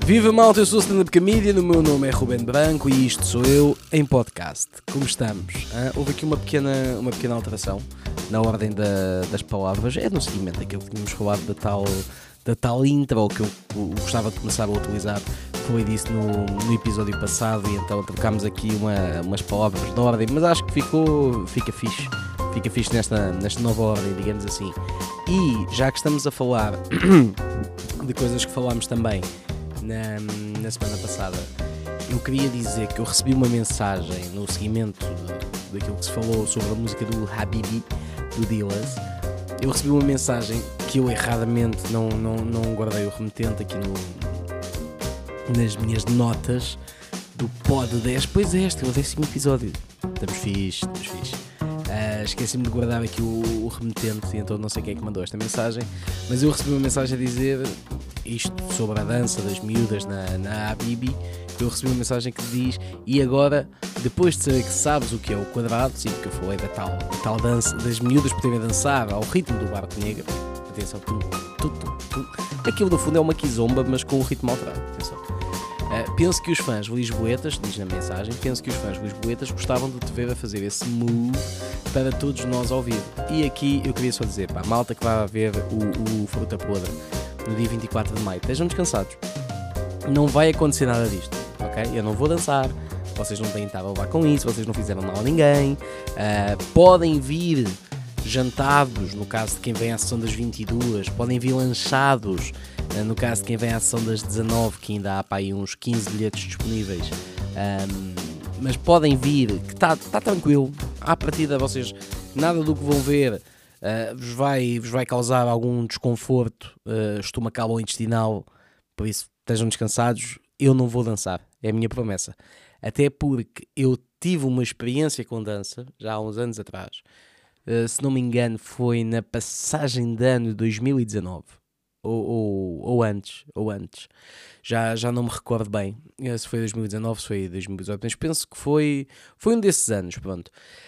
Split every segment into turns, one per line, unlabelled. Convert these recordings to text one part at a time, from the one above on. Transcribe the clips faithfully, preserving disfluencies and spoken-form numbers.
Viva malta, eu sou o Stand Up Comedian, o meu nome é Ruben Branco e isto sou eu em podcast. Como estamos? Hã? Houve aqui uma pequena, uma pequena alteração na ordem da, das palavras. É no seguimento daquilo que tínhamos falado da tal, da tal intro que eu, eu gostava de começar a utilizar. Foi disso no, no episódio passado e então trocámos aqui uma, umas palavras de ordem, mas acho que ficou, fica fixe. Fica fixe nesta, nesta nova ordem, digamos assim. E já que estamos a falar de coisas que falámos também Na, na semana passada, eu queria dizer que eu recebi uma mensagem no seguimento de, daquilo que se falou sobre a música do Habibi, do Dillaz. Eu recebi uma mensagem que eu erradamente não, não, não guardei o remetente aqui no, nas minhas notas do Pod dez. Pois é, este é o décimo episódio. Estamos fixe, estamos fixe. Uh, esqueci-me de guardar aqui o, o remetente, então não sei quem é que mandou esta mensagem, mas eu recebi uma mensagem a dizer isto sobre a dança das miúdas na, na Habibi. Eu recebi uma mensagem que diz: e agora, depois de saber que sabes o que é o quadrado, sim, porque eu falei da tal, da tal dança das miúdas poderem dançar ao ritmo do barco negro, atenção, tu, tu, tu, tu. Aquilo no fundo é uma quizomba, mas com o ritmo alterado, atenção. Uh, penso que os fãs lisboetas, diz na mensagem, penso que os fãs lisboetas gostavam de te ver a fazer esse move para todos nós ao vivo. E aqui eu queria só dizer, pá, malta que vai ver o, o Fruta Podre no dia vinte e quatro de maio, estejam descansados. Não vai acontecer nada disto, ok? Eu não vou dançar, vocês não têm estado a levar com isso, vocês não fizeram mal a ninguém. Uh, podem vir jantados, no caso de quem vem à sessão das vinte e duas, podem vir lanchados, uh, no caso de quem vem à sessão das dezanove, que ainda há para aí uns quinze bilhetes disponíveis. Um, mas podem vir, que está tá tranquilo. À partida vocês, nada do que vão ver Uh, vos, vai, vos vai causar algum desconforto uh, estomacal ou intestinal, por isso estejam descansados. Eu não vou dançar, é a minha promessa, até porque eu tive uma experiência com dança já há uns anos atrás, uh, se não me engano foi na passagem de ano de dois mil e dezanove ou, ou, ou antes, ou antes. Já, já não me recordo bem uh, se foi dois mil e dezanove, se foi dois mil e dezoito, mas penso que foi, foi um desses anos, pronto.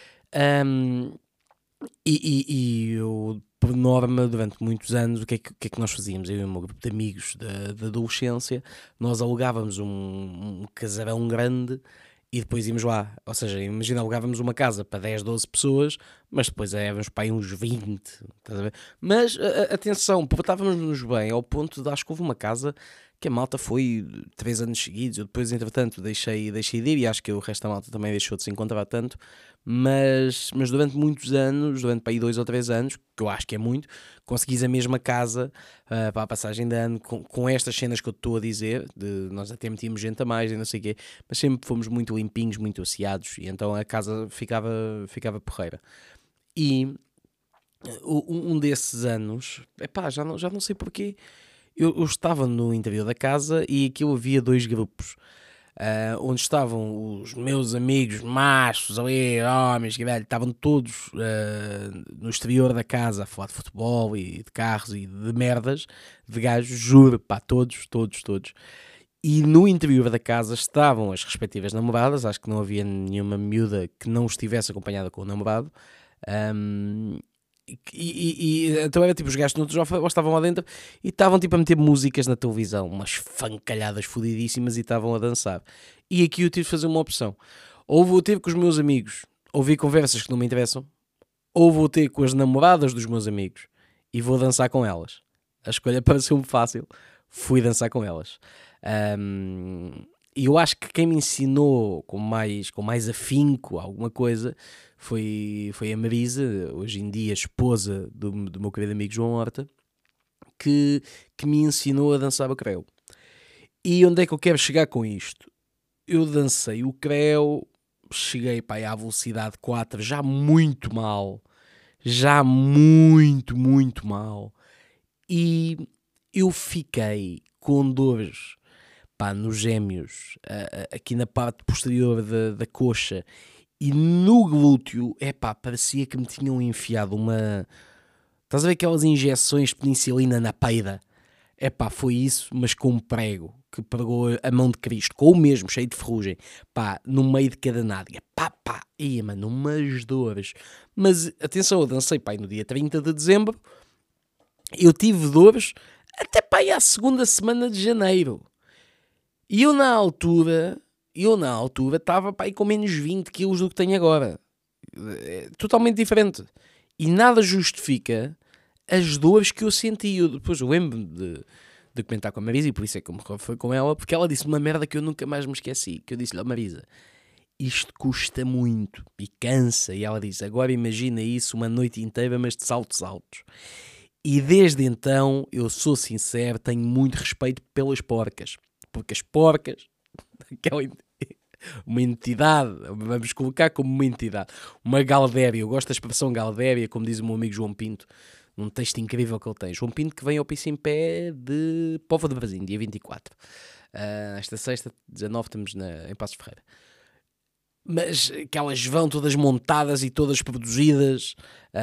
Um, E, e, e eu, por norma, durante muitos anos, o que é que, o que, é que nós fazíamos? Eu e o meu grupo de amigos da, da adolescência, nós alugávamos um, um casarão grande e depois íamos lá. Ou seja, imagina, alugávamos uma casa para dez, doze pessoas, mas depois éramos para aí uns vinte, estás a ver? Mas, a, a, atenção, portávamos-nos bem ao ponto de, acho que houve uma casa que a malta foi três anos seguidos. Eu depois, entretanto, deixei, deixei de ir e acho que o resto da malta também deixou de se encontrar tanto. Mas, mas durante muitos anos, durante para aí dois ou três anos, que eu acho que é muito, conseguis a mesma casa uh, para a passagem de ano, com, com estas cenas que eu te estou a dizer, de nós até metíamos gente a mais e não sei o quê, mas sempre fomos muito limpinhos, muito asseados, e então a casa ficava, ficava porreira. E uh, um desses anos, epá, já não, já não sei porquê, eu, eu estava no interior da casa e aqui havia dois grupos. Uh, onde estavam os meus amigos machos ali, homens, que velho, estavam todos uh, no exterior da casa a falar de futebol e de carros e de merdas, de gajos, juro, pá, todos, todos, todos. E no interior da casa estavam as respectivas namoradas, acho que não havia nenhuma miúda que não estivesse acompanhada com o namorado. Um, E, e, e então era tipo, os gajos já estavam lá dentro e estavam tipo a meter músicas na televisão, umas fancalhadas fodidíssimas, e estavam a dançar. E aqui eu tive de fazer uma opção: ou vou ter com os meus amigos ouvir conversas que não me interessam, ou vou ter com as namoradas dos meus amigos e vou dançar com elas. A escolha pareceu-me fácil, fui dançar com elas. Um, e eu acho que quem me ensinou com mais, com mais afinco alguma coisa foi, foi a Marisa, hoje em dia esposa do, do meu querido amigo João Horta, que, que me ensinou a dançar o creu. E onde é que eu quero chegar com isto? Eu dancei o creu, cheguei para à velocidade quatro, já muito mal, já muito, muito mal, e eu fiquei com dores, pá, nos gêmeos, aqui na parte posterior da, da coxa e no glúteo. É pá, parecia que me tinham enfiado uma... Estás a ver aquelas injeções de penicilina na peida? É pá, foi isso, mas com um prego que pregou a mão de Cristo, com o mesmo, cheio de ferrugem, pá, no meio de cada nádega, pá, pá, ia, mano, umas dores. Mas atenção, eu dancei, pá, no dia trinta de dezembro, eu tive dores até, pá, à segunda semana de janeiro. E eu na altura, eu na altura estava pá, aí com menos vinte quilos do que tenho agora. É totalmente diferente. E nada justifica as dores que eu senti. Eu, depois eu lembro-me de, de comentar com a Marisa, e por isso é que eu me referi com ela, porque ela disse uma merda que eu nunca mais me esqueci. Que eu disse-lhe, oh, Marisa, isto custa muito e cansa. E ela disse, agora imagina isso uma noite inteira, mas de saltos altos. E desde então, eu sou sincero, tenho muito respeito pelas porcas. Porque as porcas, aquela, uma entidade, vamos colocar como uma entidade, uma galdéria, eu gosto da expressão galdéria, como diz o meu amigo João Pinto, num texto incrível que ele tem. João Pinto que vem ao Piso em Pé de Póvoa de Varzim, dia vinte e quatro. Uh, esta sexta, dezanove, estamos na, em Passos Ferreira. Mas que elas vão todas montadas e todas produzidas.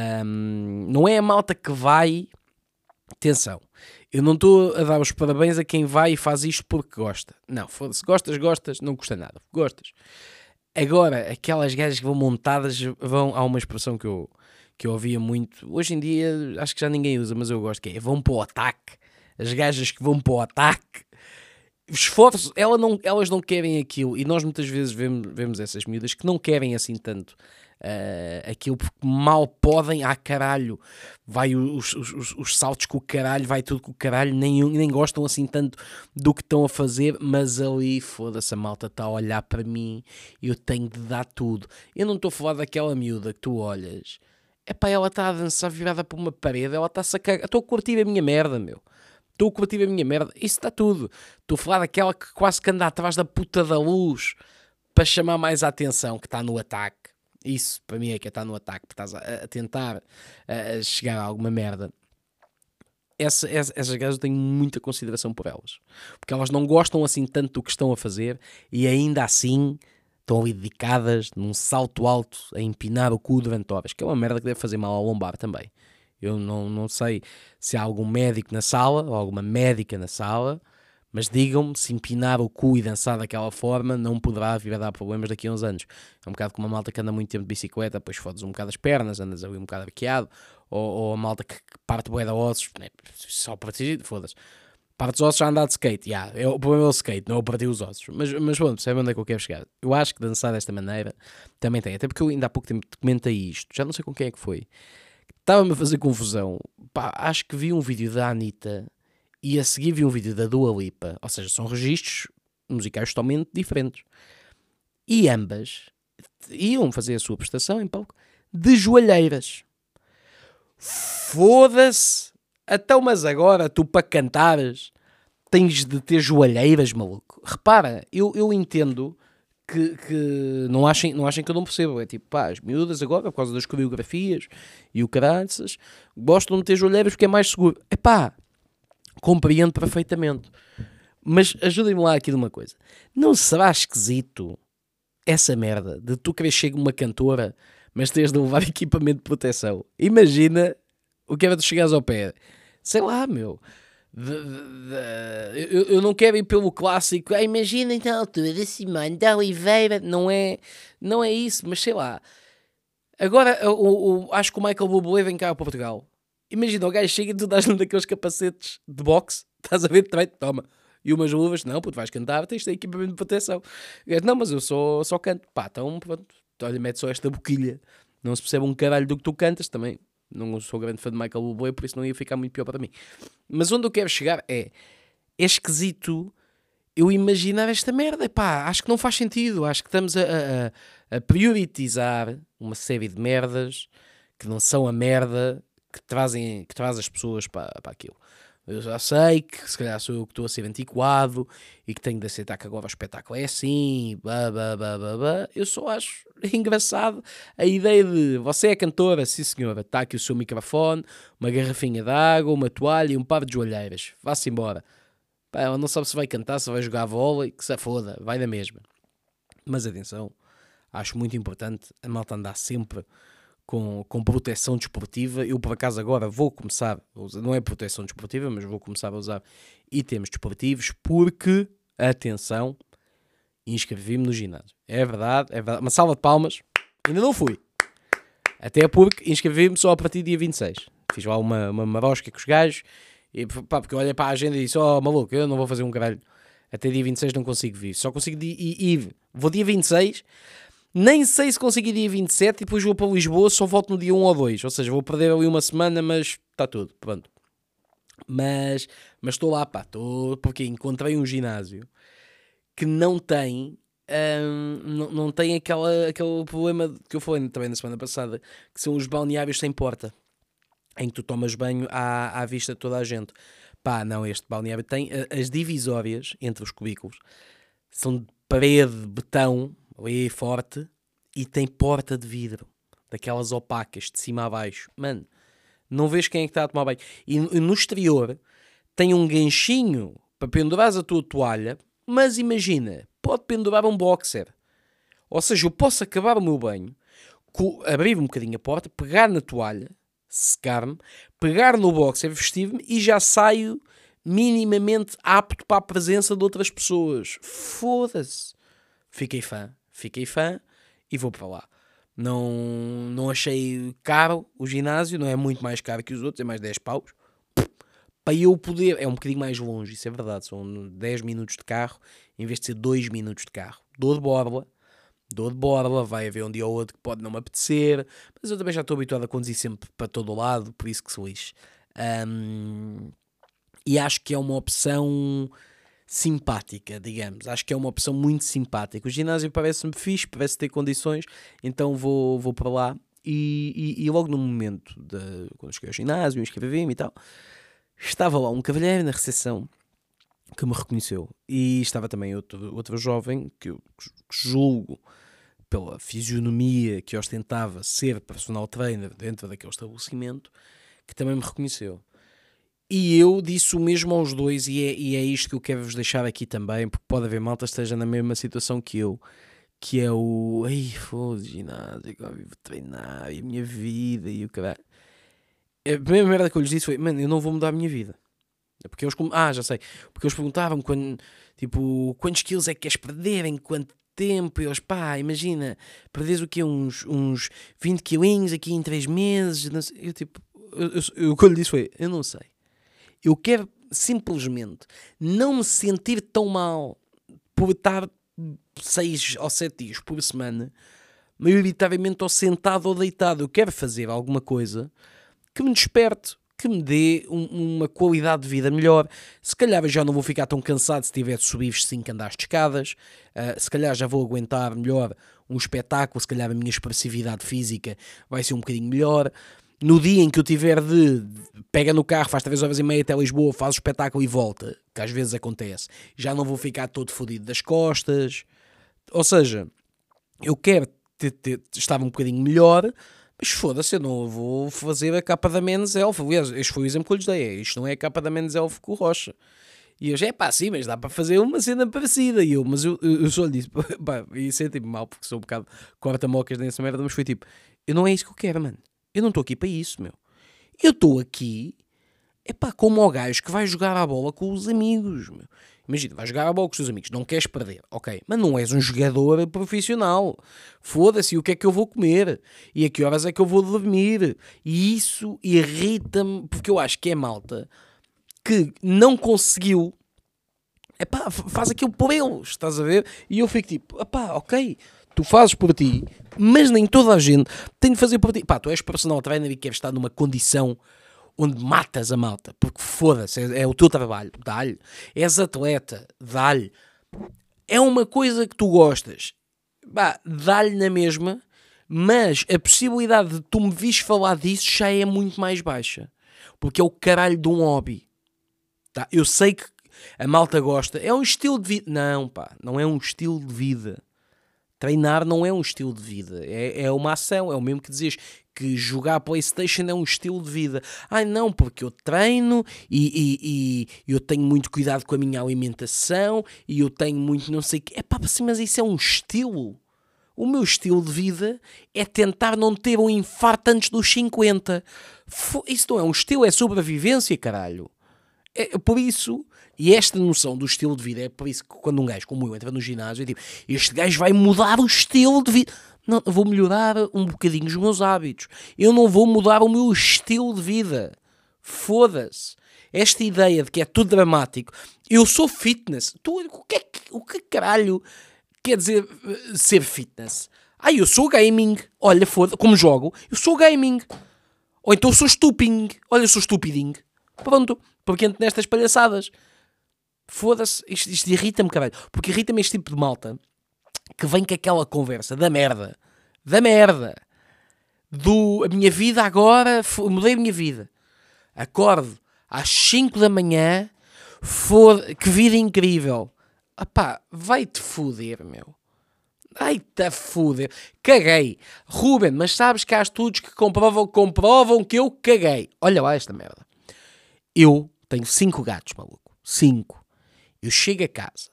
Um, não é a malta que vai... Atenção, eu não estou a dar os parabéns a quem vai e faz isto porque gosta. Não, foda-se, gostas, gostas, não custa nada. Gostas. Agora, aquelas gajas que vão montadas, vão... Há uma expressão que eu, que eu ouvia muito. Hoje em dia, acho que já ninguém usa, mas eu gosto, que é, vão para o ataque. As gajas que vão para o ataque. Esforço, ela não, elas não querem aquilo, e nós muitas vezes vemos, vemos essas miúdas que não querem assim tanto uh, aquilo, porque mal podem, ah caralho, vai os, os, os, os saltos com o caralho, vai tudo com o caralho, nem, nem gostam assim tanto do que estão a fazer, mas ali, foda-se, a malta está a olhar para mim, eu tenho de dar tudo. Eu não estou a falar daquela miúda que tu olhas, epá, ela está a dançar virada por uma parede, ela está a sacar, estou a curtir a minha merda, meu. Estou a curtir a minha merda, isso está tudo. Estou a falar daquela que quase que anda atrás da puta da luz para chamar mais a atenção, que está no ataque. Isso, para mim, é que está no ataque, porque estás a, a tentar a, a chegar a alguma merda. Essa, essa, essas gajas eu tenho muita consideração por elas. Porque elas não gostam assim tanto do que estão a fazer e ainda assim estão ali dedicadas num salto alto a empinar o cu durante horas, que é uma merda que deve fazer mal ao lombar também. Eu não, não sei se há algum médico na sala ou alguma médica na sala, mas digam-me se empinar o cu e dançar daquela forma não poderá vir a dar problemas daqui a uns anos. É um bocado como a malta que anda muito tempo de bicicleta, depois fodes um bocado as pernas, andas ali um bocado arqueado, ou, ou a malta que parte bué de ossos, né? Só partir, foda-se. Parte os ossos a andar de skate, yeah, é, o problema é o skate, não é o partir os ossos. Mas, mas pronto, percebe onde é que eu quero chegar? Eu acho que dançar desta maneira também tem, até porque eu ainda há pouco tempo comentei isto, já não sei com quem é que foi. Estava-me a fazer confusão. Pá, acho que vi um vídeo da Anitta e a seguir vi um vídeo da Dua Lipa. Ou seja, são registros musicais totalmente diferentes. E ambas iam fazer a sua prestação em palco de joalheiras. Foda-se! Então, mas agora tu para cantares tens de ter joalheiras, maluco. Repara, eu, eu entendo... Que, que não, achem, não achem que eu não percebo. É tipo, pá, as miúdas agora, por causa das coreografias e o caraças, gostam de ter joalheiras porque é mais seguro. É pá, compreendo perfeitamente. Mas ajudem-me lá aqui de uma coisa. Não será esquisito essa merda de tu querer chegar uma cantora, mas tens de levar equipamento de proteção? Imagina o que era de chegares ao pé. Sei lá, meu... De, de, de, eu, eu não quero ir pelo clássico, ah, imagina então a altura da Simone da Oliveira, não é, não é isso, mas sei lá. Agora o, o, acho que o Michael Bublé vem cá a Portugal. Imagina, o gajo chega e tu dás-lhe daqueles capacetes de boxe, estás a ver, também, toma. E umas luvas, não, puto, vais cantar, tens de ter equipamento de proteção. Gajo, não, mas eu só, só canto. Pá, então pronto, olha, mete só esta boquilha. Não se percebe um caralho do que tu cantas também. Não sou grande fã de Michael Bublé, por isso não ia ficar muito pior para mim. Mas onde eu quero chegar é... É esquisito eu imaginar esta merda. Pá, acho que não faz sentido. Acho que estamos a, a, a prioritizar uma série de merdas que não são a merda que, trazem, que traz as pessoas para, para aquilo. Eu já sei que se calhar sou eu que estou a ser antiquado e que tenho de aceitar que agora o espetáculo é assim, blá, blá, blá, blá, blá. Eu só acho engraçado a ideia de você é cantora, sim senhora, está aqui o seu microfone, uma garrafinha de água, uma toalha e um par de joalheiras, vá-se embora. Pá, ela não sabe se vai cantar, se vai jogar vôlei, que se foda, vai na mesma. Mas atenção, acho muito importante a malta andar sempre Com, com proteção desportiva. Eu por acaso agora vou começar a usar, não é proteção desportiva, mas vou começar a usar itens desportivos porque, atenção, inscrevi-me no ginásio. É verdade, é verdade. Uma salva de palmas, ainda não fui. Até porque inscrevi-me só a partir do dia vinte e seis. Fiz lá uma, uma marosca com os gajos, e, pá, porque eu olhei para a agenda e disse, oh maluco, eu não vou fazer um caralho Até dia vinte e seis não consigo vir. Só consigo ir. Vou dia vinte e seis, nem sei se consigo ir dia vinte e sete e depois vou para Lisboa, só volto no dia um ou dois. Ou seja, vou perder ali uma semana, mas está tudo, pronto. Mas mas estou lá, pá, estou, porque encontrei um ginásio que não tem, hum, não, não tem aquela, aquele problema que eu falei também na semana passada, que são os balneários sem porta, em que tu tomas banho à, à vista de toda a gente. Pá, não, este balneário tem as divisórias entre os cubículos, são de parede, de betão, ali forte, e tem porta de vidro, daquelas opacas, de cima a baixo. Mano, não vês quem é que está a tomar banho. E no exterior tem um ganchinho para pendurares a tua toalha, mas imagina, pode pendurar um boxer. Ou seja, eu posso acabar o meu banho, abrir um bocadinho a porta, pegar na toalha, secar-me, pegar no boxer, vestir-me e já saio minimamente apto para a presença de outras pessoas. Foda-se. Fiquei fã. Fiquei fã e vou para lá. Não, não achei caro o ginásio, não é muito mais caro que os outros, é mais dez paus. Para eu poder, é um bocadinho mais longe, isso é verdade, são dez minutos de carro, em vez de ser dois minutos de carro. Dou de borla, dou de borla, vai haver um dia ou outro que pode não me apetecer, mas eu também já estou habituado a conduzir sempre para todo o lado, por isso que sou isso. Um, e acho que é uma opção simpática, digamos. Acho que é uma opção muito simpática. O ginásio parece-me fixe, parece ter condições, então vou, vou para lá. E, e, e logo no momento, de, quando cheguei ao ginásio, inscrevi-me e tal, estava lá um cavalheiro na recepção que me reconheceu. E estava também outro, outro jovem, que eu julgo, pela fisionomia que ostentava ser personal trainer dentro daquele estabelecimento, que também me reconheceu. E eu disse o mesmo aos dois, e é, e é isto que eu quero vos deixar aqui também, porque pode haver malta que esteja na mesma situação que eu, que é o, ai, foda-se, ginásio, agora vivo treinar, e a minha vida, e o caralho. A primeira merda que eu lhes disse foi, mano, eu não vou mudar a minha vida. Porque eles, ah, já sei, porque eles perguntavam, quando, tipo, quantos quilos é que queres perder, em quanto tempo? E eles, pá, imagina, perdes o quê, uns, uns vinte quilinhos aqui em três meses, não sei. Eu tipo, eu, eu, eu, o que eu lhe disse foi, eu não sei. Eu quero simplesmente não me sentir tão mal por estar seis ou sete dias por semana, maioritariamente ou sentado ou deitado. Eu quero fazer alguma coisa que me desperte, que me dê um, uma qualidade de vida melhor. Se calhar eu já não vou ficar tão cansado se tiver de subir cinco andares de escadas. Uh, se calhar já vou aguentar melhor um espetáculo. Se calhar a minha expressividade física vai ser um bocadinho melhor. No dia em que eu tiver de, pega no carro, faz três horas e meia até Lisboa, faz o espetáculo e volta, que às vezes acontece, já não vou ficar todo fodido das costas. Ou seja, eu quero ter, ter, estar um bocadinho melhor, mas foda-se, eu não vou fazer a capa da Men's Health. Aliás, este foi o exemplo que eu lhes dei, isto não é a capa da Men's Health com o Rocha. E eu já, é pá, sim, mas dá para fazer uma cena parecida. E eu, mas eu, eu, eu só lhe disse, pá, e senti-me mal, porque sou um bocado corta-mocas nessa merda, mas foi tipo, eu não é isso que eu quero, mano. Eu não estou aqui para isso, meu. Eu estou aqui, é pá, como o gajo que vai jogar a bola com os amigos, meu. Imagina, vais jogar a bola com os teus amigos, não queres perder, ok, mas não és um jogador profissional. Foda-se, o que é que eu vou comer? E a que horas é que eu vou dormir? E isso irrita-me, porque eu acho que é malta que não conseguiu, é pá, faz aquilo por eles, estás a ver? E eu fico tipo, é pá, ok, tu fazes por ti, mas nem toda a gente tem de fazer por ti. Pá, tu és personal trainer e queres estar numa condição onde matas a malta, porque foda-se, é, é o teu trabalho, dá-lhe. És atleta, dá-lhe. É uma coisa que tu gostas, pá, dá-lhe na mesma, mas a possibilidade de tu me vires falar disso já é muito mais baixa, porque é o caralho de um hobby. Tá? Eu sei que a malta gosta, é um estilo de vida. Não, pá, não é um estilo de vida. Treinar não é um estilo de vida, é, é uma ação, é o mesmo que dizes que jogar PlayStation é um estilo de vida. Ai não, porque eu treino e, e, e eu tenho muito cuidado com a minha alimentação e eu tenho muito não sei o quê. É pá, mas isso é um estilo. O meu estilo de vida é tentar não ter um infarto antes dos cinquenta. Isso não é um estilo, é sobrevivência, caralho. É por isso, e esta noção do estilo de vida, é por isso que quando um gajo como eu entra no ginásio, é tipo, este gajo vai mudar o estilo de vida. Não, eu vou melhorar um bocadinho os meus hábitos. Eu não vou mudar o meu estilo de vida. Foda-se. esta ideia de que é tudo dramático, eu sou fitness, tu, o, que é que, o que caralho quer dizer uh, ser fitness? Ah, eu sou gaming, olha, foda, como jogo, eu sou gaming. Ou então eu sou estuping, olha, eu sou estupiding. Pronto, porque entro nestas palhaçadas. Foda-se, isto, isto irrita-me, caralho. Porque irrita-me este tipo de malta que vem com aquela conversa da merda. Da merda. Do, a minha vida agora, mudei a minha vida. Acordo às cinco da manhã, foda, que vida incrível. Apá, vai-te foder, meu. Vai-te a foder. Caguei. Ruben, mas sabes que há estudos que comprovam, comprovam que eu caguei. Olha lá esta merda. Eu tenho cinco gatos, maluco. Cinco. Eu chego a casa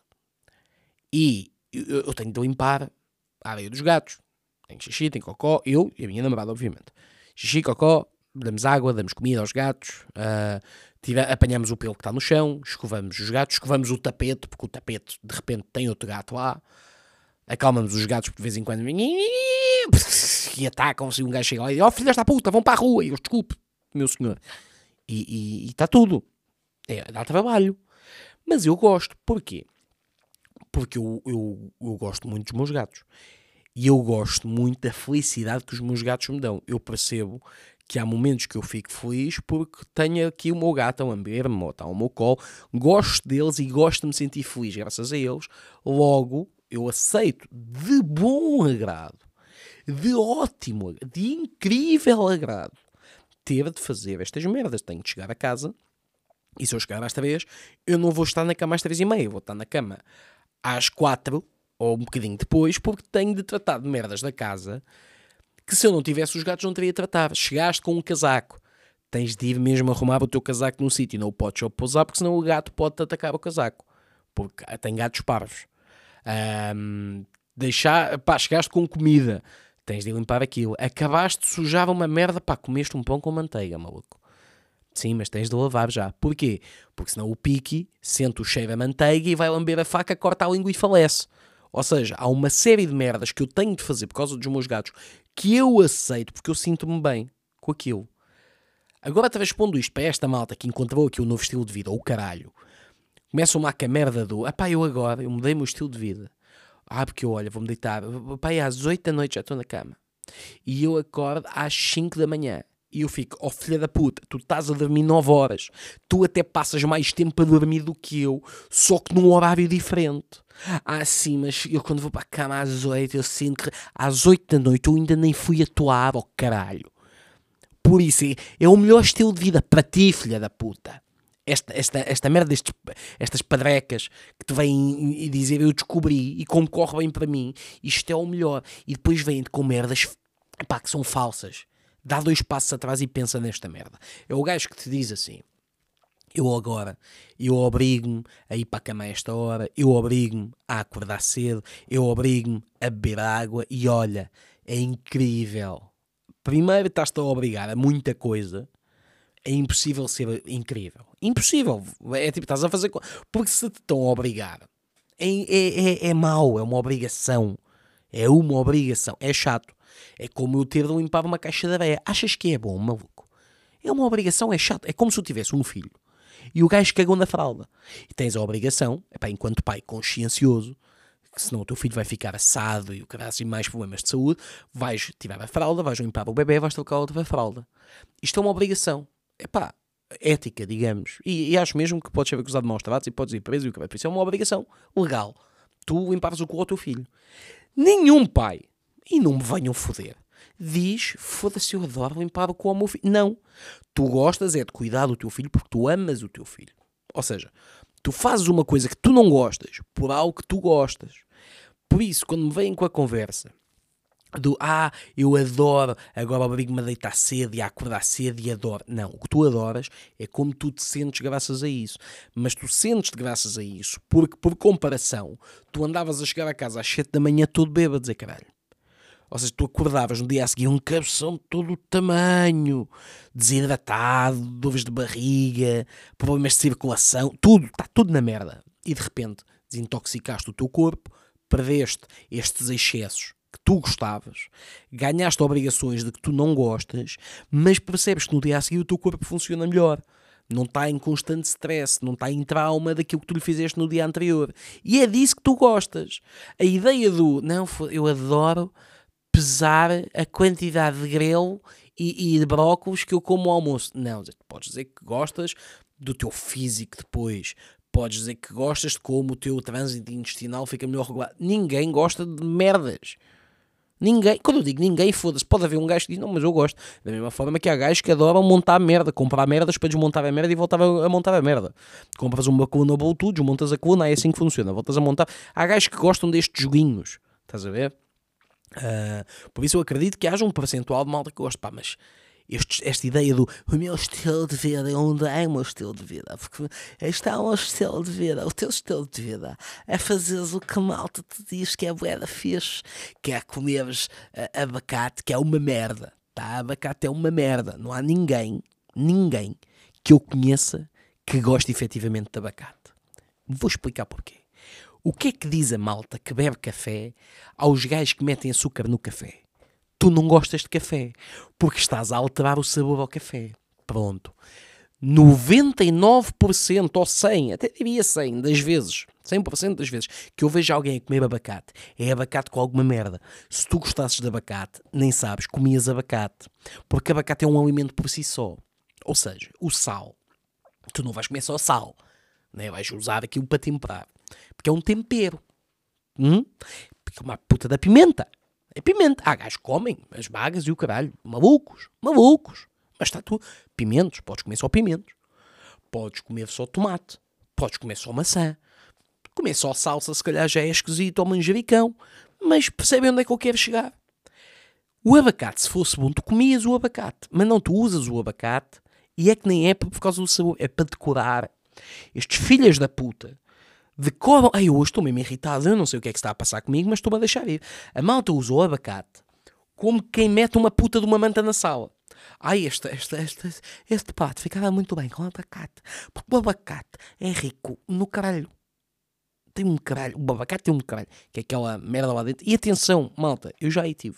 e eu, eu tenho de limpar a área dos gatos. Tenho xixi, tenho cocó. Eu e a minha namorada, obviamente. Xixi, cocó, damos água, damos comida aos gatos. Uh, tira, apanhamos o pelo que está no chão, escovamos os gatos, escovamos o tapete, porque o tapete, de repente, tem outro gato lá. Acalmamos os gatos, porque de vez em quando... E atacam, se um gajo chega lá e diz, oh, filho desta puta, vão para a rua. E eu, desculpe, meu senhor. E está tudo. É, dá trabalho. Mas eu gosto. Porquê? Porque eu, eu, eu gosto muito dos meus gatos. E eu gosto muito da felicidade que os meus gatos me dão. Eu percebo que há momentos que eu fico feliz porque tenho aqui o meu gato a lamber-me ou está ao meu colo. Gosto deles e gosto de me sentir feliz graças a eles. Logo, eu aceito de bom agrado, de ótimo, de incrível agrado, ter de fazer estas merdas. Tenho de chegar a casa. E se eu chegar às três, eu não vou estar na cama às três e meia. Vou estar na cama às quatro, ou um bocadinho depois, porque tenho de tratar de merdas da casa que se eu não tivesse os gatos não teria de tratar. Chegaste com um casaco. Tens de ir mesmo arrumar o teu casaco num sítio. Não o podes só pousar, porque senão o gato pode-te atacar o casaco. Porque tem gatos parvos. Um, deixar, pá, chegaste com comida. Tens de limpar aquilo. Acabaste de sujar uma merda, pá, comeste um pão com manteiga, maluco. Sim, mas tens de lavar já. Porquê? Porque senão o piqui sente o cheiro a manteiga e vai lamber a faca, corta a língua e falece. Ou seja, há uma série de merdas que eu tenho de fazer por causa dos meus gatos que eu aceito porque eu sinto-me bem com aquilo. Agora te respondo isto para esta malta que encontrou aqui o novo estilo de vida, ou caralho. Começam lá com a merda do, ah pá, eu agora, eu mudei o meu estilo de vida. Ah, porque eu, olha, vou-me deitar, pá, às oito da noite já estou na cama. E eu acordo às cinco da manhã. E eu fico, oh filha da puta, tu estás a dormir nove horas. Tu até passas mais tempo a dormir do que eu, só que num horário diferente. Ah, sim, mas eu quando vou para a cama às oito, eu sinto que às oito da noite eu ainda nem fui atuar, oh caralho. Por isso, é, é o melhor estilo de vida para ti, filha da puta. Esta, esta, esta merda, destes, estas padrecas que te vêm e dizer eu descobri e como corre bem para mim, isto é o melhor. E depois vêm-te com merdas, pá, que são falsas. Dá dois passos atrás e pensa nesta merda. É o gajo que te diz assim, eu agora, eu obrigo-me a ir para a cama a esta hora, eu obrigo-me a acordar cedo, eu obrigo-me a beber água e olha, é incrível. Primeiro estás-te a obrigar a muita coisa, é impossível ser incrível. Impossível. É tipo, estás a fazer... Porque se te estão a obrigar, é, é, é, é mau, é uma obrigação. É uma obrigação. É chato. É como eu ter de limpar uma caixa de areia. Achas que é bom, maluco? É uma obrigação, é chato. É como se eu tivesse um filho e o gajo cagou na fralda. E tens a obrigação, epá, enquanto pai consciencioso, que senão o teu filho vai ficar assado e o cara assim mais problemas de saúde, vais tirar a fralda, vais limpar o bebê, vais trocar outra fralda. Isto é uma obrigação. Epá, ética, digamos. E, e acho mesmo que podes ser acusado de maus tratos e podes ir preso e o que vai. Por isso é uma obrigação legal. Tu limpares o cu ao teu filho. Nenhum pai, e não me venham foder, diz, foda-se, eu adoro limpar o cu ao meu filho. Não. Tu gostas é de cuidar do teu filho porque tu amas o teu filho. Ou seja, tu fazes uma coisa que tu não gostas por algo que tu gostas. Por isso, quando me vêm com a conversa do, ah, eu adoro, agora obrigo-me a deitar cedo e a acordar cedo e adoro. Não, o que tu adoras é como tu te sentes graças a isso. Mas tu sentes-te graças a isso porque, por comparação, tu andavas a chegar a casa às sete da manhã todo bêbado, dizer caralho. Ou seja, tu acordavas no dia a seguir um cabeção de todo o tamanho, desidratado, dores de barriga, problemas de circulação, tudo, está tudo na merda. E de repente desintoxicaste o teu corpo, perdeste estes excessos que tu gostavas, ganhaste obrigações de que tu não gostas, mas percebes que no dia a seguir o teu corpo funciona melhor. não está em constante stress, não está em trauma daquilo que tu lhe fizeste no dia anterior. E é disso que tu gostas. A ideia do, não, eu adoro pesar a quantidade de grelo e, e de brócolos que eu como ao almoço. Não, podes dizer que gostas do teu físico depois. Podes dizer que gostas de como o teu trânsito intestinal fica melhor regulado. Ninguém gosta de merdas. Ninguém, quando eu digo ninguém, foda-se, pode haver um gajo que diz, não, mas eu gosto. Da mesma forma que há gajos que adoram montar merda, comprar merdas para desmontar a merda e voltar a montar a merda. Compras uma coluna Bluetooth, desmontas a coluna, é assim que funciona, voltas a montar. Há gajos que gostam destes joguinhos, estás a ver? Uh, por isso eu acredito que haja um percentual de malta que gosta, pá, mas este, esta ideia do o meu estilo de vida, onde é o meu estilo de vida? Porque este é o meu estilo de vida, o teu estilo de vida é fazeres o que a malta te diz que é bué da fixe, que é comeres uh, abacate, que é uma merda, tá? Abacate é uma merda, não há ninguém, ninguém que eu conheça que goste efetivamente de abacate. Vou explicar porquê. O que é que diz a malta que bebe café aos gajos que metem açúcar no café? Tu não gostas de café, porque estás a alterar o sabor ao café. Pronto. noventa e nove por cento ou cem, até diria cem das vezes, cem por cento das vezes que eu vejo alguém a comer abacate, é abacate com alguma merda. Se tu gostasses de abacate, nem sabes, comias abacate. Porque abacate é um alimento por si só. Ou seja, o sal. Tu não vais comer só sal, né? Vais usar aquilo para temperar. Porque é um tempero. Hum? Porque é uma puta da pimenta. É pimenta. Há gajos que comem as bagas e o caralho. Malucos. Malucos. Mas está tudo. Pimentos. Podes comer só pimentos. Podes comer só tomate. Podes comer só maçã. Comer só salsa se calhar já é esquisito ou manjericão. Mas percebem onde é que eu quero chegar? O abacate, se fosse bom, tu comias o abacate. Mas não, tu usas o abacate e é que nem é por causa do sabor. É para decorar. Estes filhas da puta decoram. Ai, eu hoje estou mesmo irritado. Eu não sei o que é que está a passar comigo, mas estou-me a deixar ir. A malta usa o abacate como quem mete uma puta de uma manta na sala. Ai, este, este, este, este prato ficava muito bem com o abacate. Porque o abacate é rico no caralho. Tem um caralho. O abacate tem um caralho. Que é aquela merda lá dentro. E atenção, malta, eu já aí tive.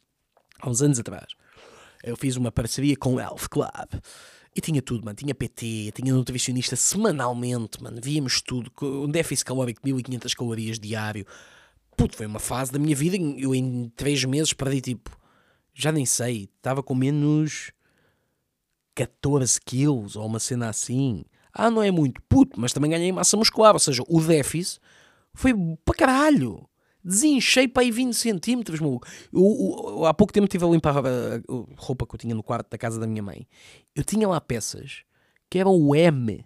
Há uns anos atrás. Eu fiz uma parceria com o Health Club. E tinha tudo, mano. Tinha P T, tinha nutricionista semanalmente, mano. Víamos tudo. Um déficit calórico de mil e quinhentas calorias diário. Puto, foi uma fase da minha vida. Eu em três meses perdi tipo... Já nem sei. Estava com menos catorze quilos ou uma cena assim. Ah, não é muito. Puto, mas também ganhei massa muscular. Ou seja, o déficit foi para caralho. Desinchei para aí vinte centímetros, maluco. Eu, eu, eu, há pouco tempo estive a limpar a, a, a roupa que eu tinha no quarto da casa da minha mãe. Eu tinha lá peças que eram o M.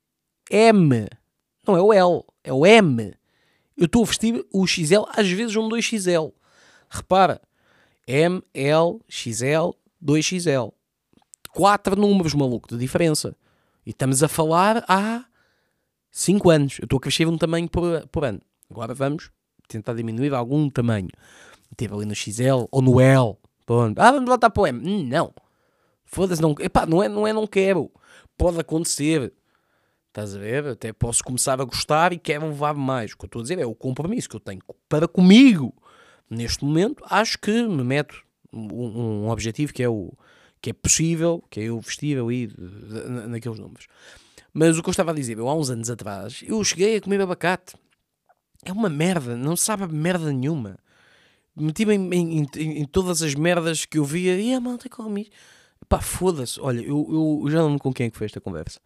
M. Não é o L, é o M. Eu estou a vestir o X L, às vezes um dois X L. Repara. M, L, X L, dois X L. Quatro números, maluco, de diferença. E estamos a falar há cinco anos. Eu estou a crescer um tamanho por, por ano. Agora vamos tentar diminuir algum tamanho. Teve ali no X L ou no L. Pronto. Ah, vamos voltar para o M. Não. Foda-se, não. Epá, não é, não é, não quero. Pode acontecer. Estás a ver? Até posso começar a gostar e quero levar mais. O que eu estou a dizer é o compromisso que eu tenho para comigo. Neste momento, acho que me meto um, um objetivo que é, o, que é possível, que é eu vestir ali naqueles números. Mas o que eu estava a dizer, eu há uns anos atrás, eu cheguei a comer abacate. É uma merda, não sabe merda nenhuma. Meti-me em, em, em, em todas as merdas que eu via e a malta come isto. Pá, foda-se. Olha, eu, eu já não me com quem é que foi esta conversa.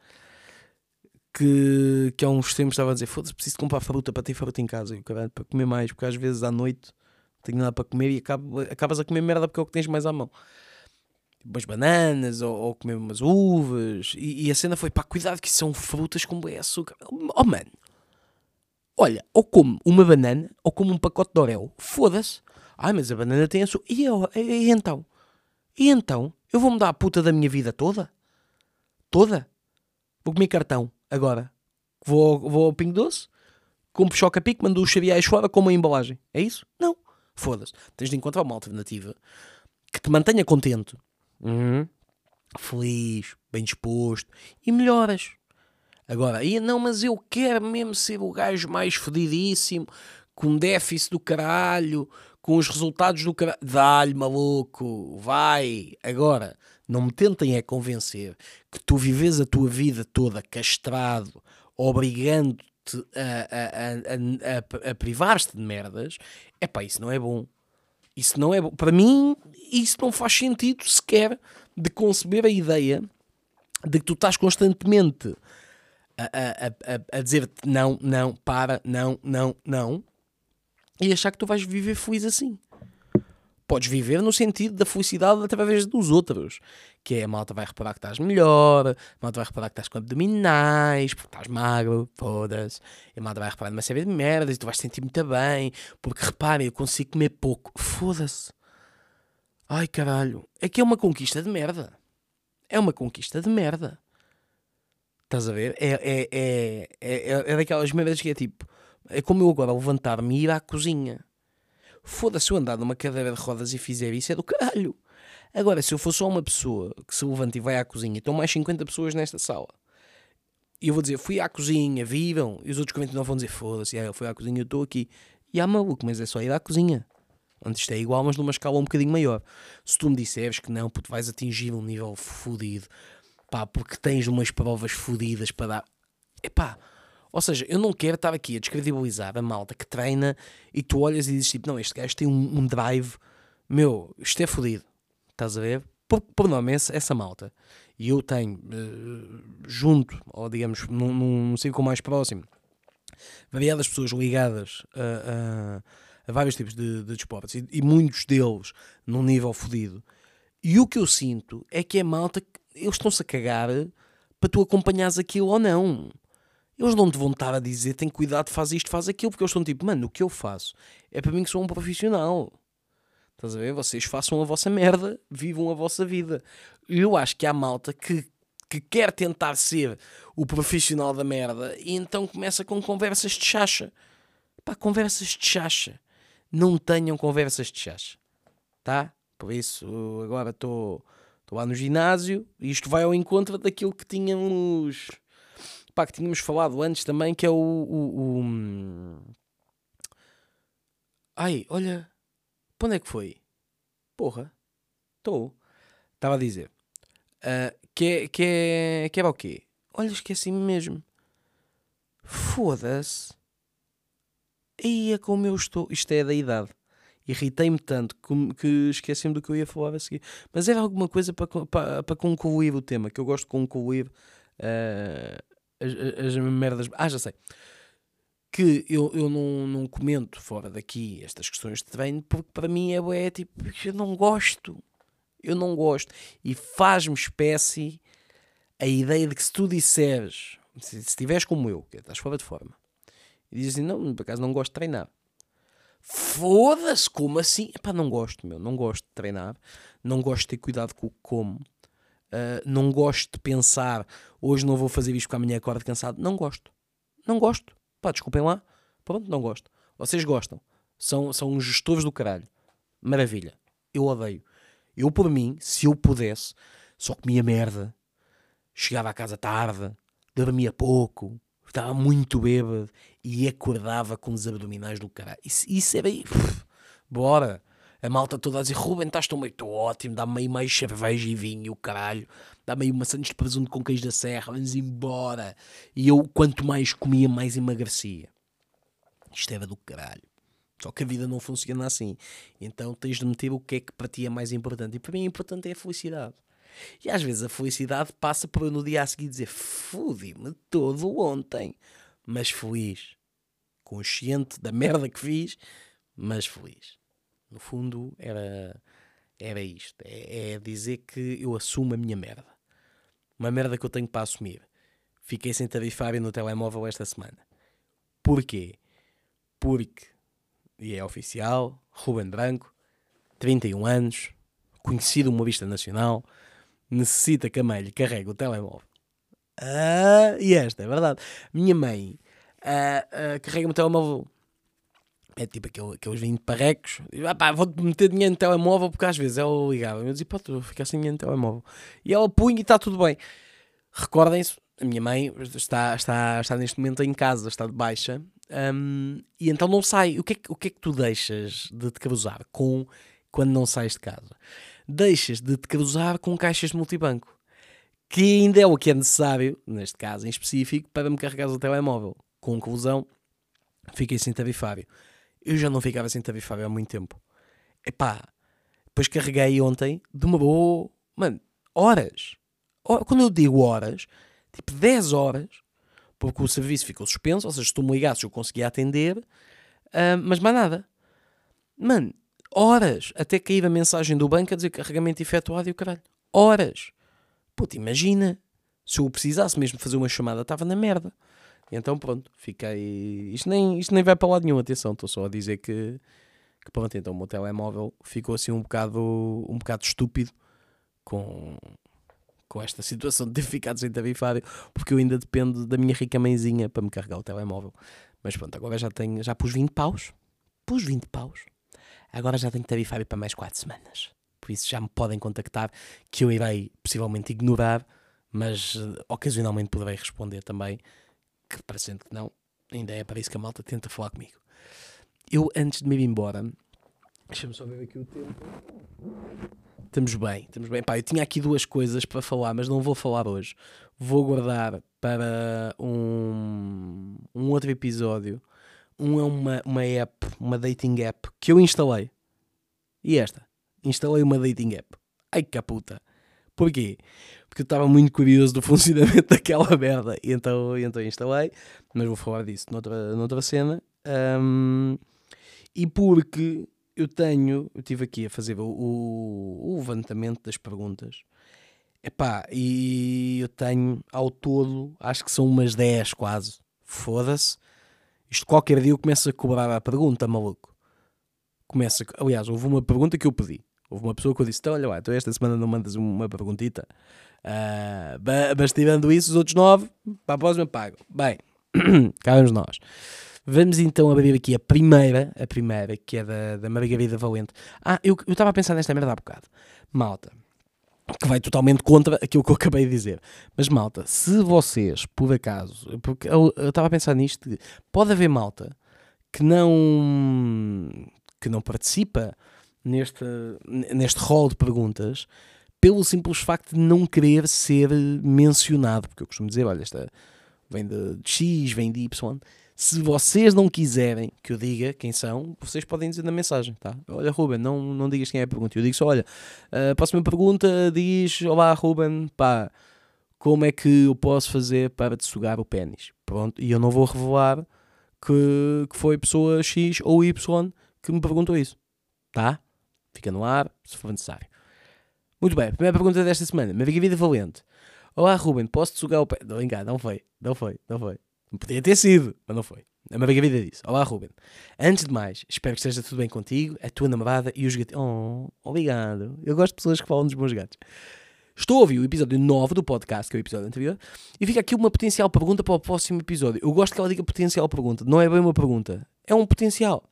Que, que há uns tempos estava a dizer, foda-se, preciso de comprar fruta para ter fruta em casa. E, caralho, para comer mais, porque às vezes à noite tenho nada para comer e acabo, acabas a comer merda porque é o que tens mais à mão. Umas bananas, ou, ou comer umas uvas. E, e a cena foi, pá, cuidado que são frutas com bem açúcar. Oh, mano. Olha, ou como uma banana, ou como um pacote de Oreo. Foda-se. Ai, mas a banana tem açúcar. E, eu, e, e então? E então? Eu vou mudar a puta da minha vida toda? Toda? Vou comer cartão, agora. Vou, vou ao Pingo Doce, compro choca-pico, mando os cereais fora com uma embalagem. É isso? Não. Foda-se. Tens de encontrar uma alternativa que te mantenha contente. Uhum. Feliz, bem disposto. E melhoras. Agora, e não, mas eu quero mesmo ser o gajo mais fodidíssimo, com déficit do caralho, com os resultados do caralho. Dá-lhe, maluco, vai. Agora, Não me tentem é convencer que tu vives a tua vida toda castrado, obrigando-te a, a, a, a, a privar-te de merdas. Epá, isso não é bom. Isso não é bom. Para mim, isso não faz sentido sequer de conceber a ideia de que tu estás constantemente a, a, a, a dizer-te não, não, para, não, não, não, e achar que tu vais viver feliz assim. Podes viver no sentido da felicidade através dos outros. Que é, a malta vai reparar que estás melhor, a malta vai reparar que estás com abdominais, porque estás magro, foda-se. A malta vai reparar numa série de merdas e tu vais te sentir muito bem, porque reparem, eu consigo comer pouco. Foda-se. Ai caralho. É que é uma conquista de merda. É uma conquista de merda. Estás a ver? É, é, é, é, é daquelas merdas que é tipo... É como eu agora levantar-me e ir à cozinha. Foda-se, eu andar numa cadeira de rodas e fizer isso é do caralho. Agora, se eu for só uma pessoa que se levanta e vai à cozinha, estão mais cinquenta pessoas nesta sala, e eu vou dizer, fui à cozinha, viram? E os outros quarenta e nove vão dizer, foda-se, eu fui à cozinha, eu estou aqui. E há maluco, mas é só ir à cozinha. Antes isto é igual, mas numa escala um bocadinho maior. Se tu me disseres que não, puto, vais atingir um nível fodido, pá, porque tens umas provas fodidas para dar... Epá... Ou seja, eu não quero estar aqui a descredibilizar a malta que treina e tu olhas e dizes tipo, não, este gajo tem um, um drive, meu, isto é fodido, estás a ver? Por, por nome, essa, essa malta. E eu tenho, uh, junto, ou digamos, num, num círculo mais próximo, variadas pessoas ligadas a, a, a vários tipos de, de desportos e, e muitos deles num nível fodido. E o que eu sinto é que é malta, eles estão-se a cagar para tu acompanhares aquilo ou não. Eles não te vão estar a dizer, tem cuidado, faz isto, faz aquilo, porque eles estão tipo, mano, o que eu faço é para mim que sou um profissional. Estás a ver? Vocês façam a vossa merda, vivam a vossa vida. E eu acho que há malta que, que quer tentar ser o profissional da merda e então começa com conversas de chacha. Pá, conversas de chacha. Não tenham conversas de chacha. Tá? Por isso, agora estou lá no ginásio e isto vai ao encontro daquilo que tínhamos... Pá, que tínhamos falado antes também, que é o... o, o... Ai, olha... Para onde é que foi? Porra. Estou. Estava a dizer. Uh, que, é, que, é, que era o quê? Olha, esqueci-me mesmo. Foda-se. Ia como eu estou. Isto é da idade. Irritei-me tanto que, que esqueci-me do que eu ia falar a seguir. Mas era alguma coisa para, para, para concluir o tema, que eu gosto de concluir... Uh, As, as merdas... Ah, já sei. Que eu, eu não, não comento fora daqui estas questões de treino porque para mim é, é tipo... Eu não gosto. Eu não gosto. E faz-me espécie a ideia de que se tu disseres... Se estiveres como eu, que estás fora de forma, e dizes assim, não, por acaso não gosto de treinar. Foda-se, como assim? Epá, não gosto, meu. Não gosto de treinar. Não gosto de ter cuidado com o que como. Uh, não gosto de pensar hoje não vou fazer isto porque amanhã acordo cansado. Não gosto. Não gosto. Pá, desculpem lá. Pronto, não gosto. Vocês gostam. São, são uns gestores do caralho. Maravilha. Eu odeio. Eu, por mim, se eu pudesse, só comia merda. Chegava à casa tarde. Dormia pouco. Estava muito bêbado. E acordava com os abdominais do caralho. Isso, isso era... Pff, bora. A malta toda a dizer, Ruben, estás tão bem, estou ótimo, dá-me aí mais cerveja e vinho, o caralho, dá-me aí maçãs de presunto com queijo da serra, vamos embora. E eu, quanto mais comia, mais emagrecia. Isto era do caralho. Só que a vida não funciona assim. Então tens de meter o que é que para ti é mais importante. E para mim, o importante é a felicidade. E às vezes a felicidade passa por eu no dia a seguir dizer, fudi-me todo ontem, mas feliz. Consciente da merda que fiz, mas feliz. No fundo, era, era isto. É, é dizer que eu assumo a minha merda. Uma merda que eu tenho para assumir. Fiquei sem tarifário no telemóvel esta semana. Porquê? Porque, e é oficial, Ruben Branco, trinta e um anos, conhecido humorista nacional, necessita que a mãe lhe carregue o telemóvel. Ah, e esta é verdade. Minha mãe ah, ah, carrega-me o telemóvel. É tipo aquele, aqueles vinte parrecos. Ah, pá, vou-te meter dinheiro no telemóvel porque às vezes ela ligava. Eu dizia, pá, tu ficar sem dinheiro no telemóvel. E ela punha e está tudo bem. Recordem-se, a minha mãe está, está, está neste momento em casa, está de baixa. Um, e então não sai. O que, é que, o que é que tu deixas de te causar com quando não sais de casa? Deixas de te cruzar com caixas de multibanco, que ainda é o que é necessário, neste caso em específico, para me carregares o telemóvel. Conclusão, fiquei sem tarifário. Eu já não ficava sem tarifário há muito tempo. Epá, depois carreguei ontem, demorou, mano, horas. Quando eu digo horas, tipo dez horas, porque o serviço ficou suspenso, ou seja, se tu me ligasses eu conseguia atender, uh, mas mais nada. Mano, horas, até cair a mensagem do banco a dizer carregamento efetuado e o caralho. Horas. Puta, imagina, se eu precisasse mesmo fazer uma chamada, estava na merda. E então pronto, fiquei... Isto nem, isto nem vai para lado nenhum, atenção, estou só a dizer que, que pronto, então o meu telemóvel ficou assim um bocado, um bocado estúpido com, com esta situação de ter ficado sem tarifário, porque eu ainda dependo da minha rica mãezinha para me carregar o telemóvel. Mas pronto, agora já tenho, já pus vinte paus, pus vinte paus, agora já tenho tarifário para mais quatro semanas. Por isso já me podem contactar, que eu irei possivelmente ignorar, mas uh, ocasionalmente poderei responder também, que parecendo que não, ainda é para isso que a malta tenta falar comigo. Eu, antes de me ir embora, deixa-me só ver aqui o tempo. Estamos bem, estamos bem. Pá, eu tinha aqui duas coisas para falar, mas não vou falar hoje. Vou guardar para um, um outro episódio. Um é uma, uma app, uma dating app, que eu instalei. E esta? Instalei uma dating app. Ai, que puta. Porquê? Porque eu estava muito curioso do funcionamento daquela merda. E então, então instalei. Mas vou falar disso noutra, noutra cena. Um, e porque eu tenho... Eu estive aqui a fazer o, o, o levantamento das perguntas. Epá, e eu tenho ao todo... Acho que são umas dez quase. Foda-se. Isto qualquer dia eu começo a cobrar a pergunta, maluco. Começa, aliás, houve uma pergunta que eu pedi. Houve uma pessoa que eu disse, então olha lá, então esta semana não mandas uma perguntita. Uh, mas tirando isso, os outros nove, para a próxima pago. Bem, cá vamos nós. Vamos então abrir aqui a primeira, a primeira, que é da, da Margarida Valente. Ah, eu estava a pensar nesta merda há bocado. Malta, que vai totalmente contra aquilo que eu acabei de dizer. Mas malta, se vocês, por acaso, porque eu estava a pensar nisto, pode haver malta que não, que não participa neste, neste rol de perguntas pelo simples facto de não querer ser mencionado, porque eu costumo dizer, olha, esta vem de, de X, vem de Y. Se vocês não quiserem que eu diga quem são, vocês podem dizer na mensagem, tá? Olha, Ruben, não, não digas quem é a pergunta. Eu digo só, olha, a próxima pergunta diz, olá, Ruben, pá, como é que eu posso fazer para te sugar o pénis? Pronto, e eu não vou revelar que, que foi pessoa X ou Y que me perguntou isso, tá? Fica no ar, se for necessário. Muito bem, primeira pergunta desta semana, Margarida Valente. Olá, Ruben, posso-te sugar o pénis? Não, engano, não foi, não foi, não foi. Podia ter sido, mas não foi. A Margarida disse, olá, Ruben. Antes de mais, espero que esteja tudo bem contigo, a tua namorada e os gatos. Oh, obrigado. Eu gosto de pessoas que falam dos meus gatos. Estou a ouvir o episódio nove do podcast, que é o episódio anterior, e fica aqui uma potencial pergunta para o próximo episódio. Eu gosto que ela diga potencial pergunta. Não é bem uma pergunta, é um potencial.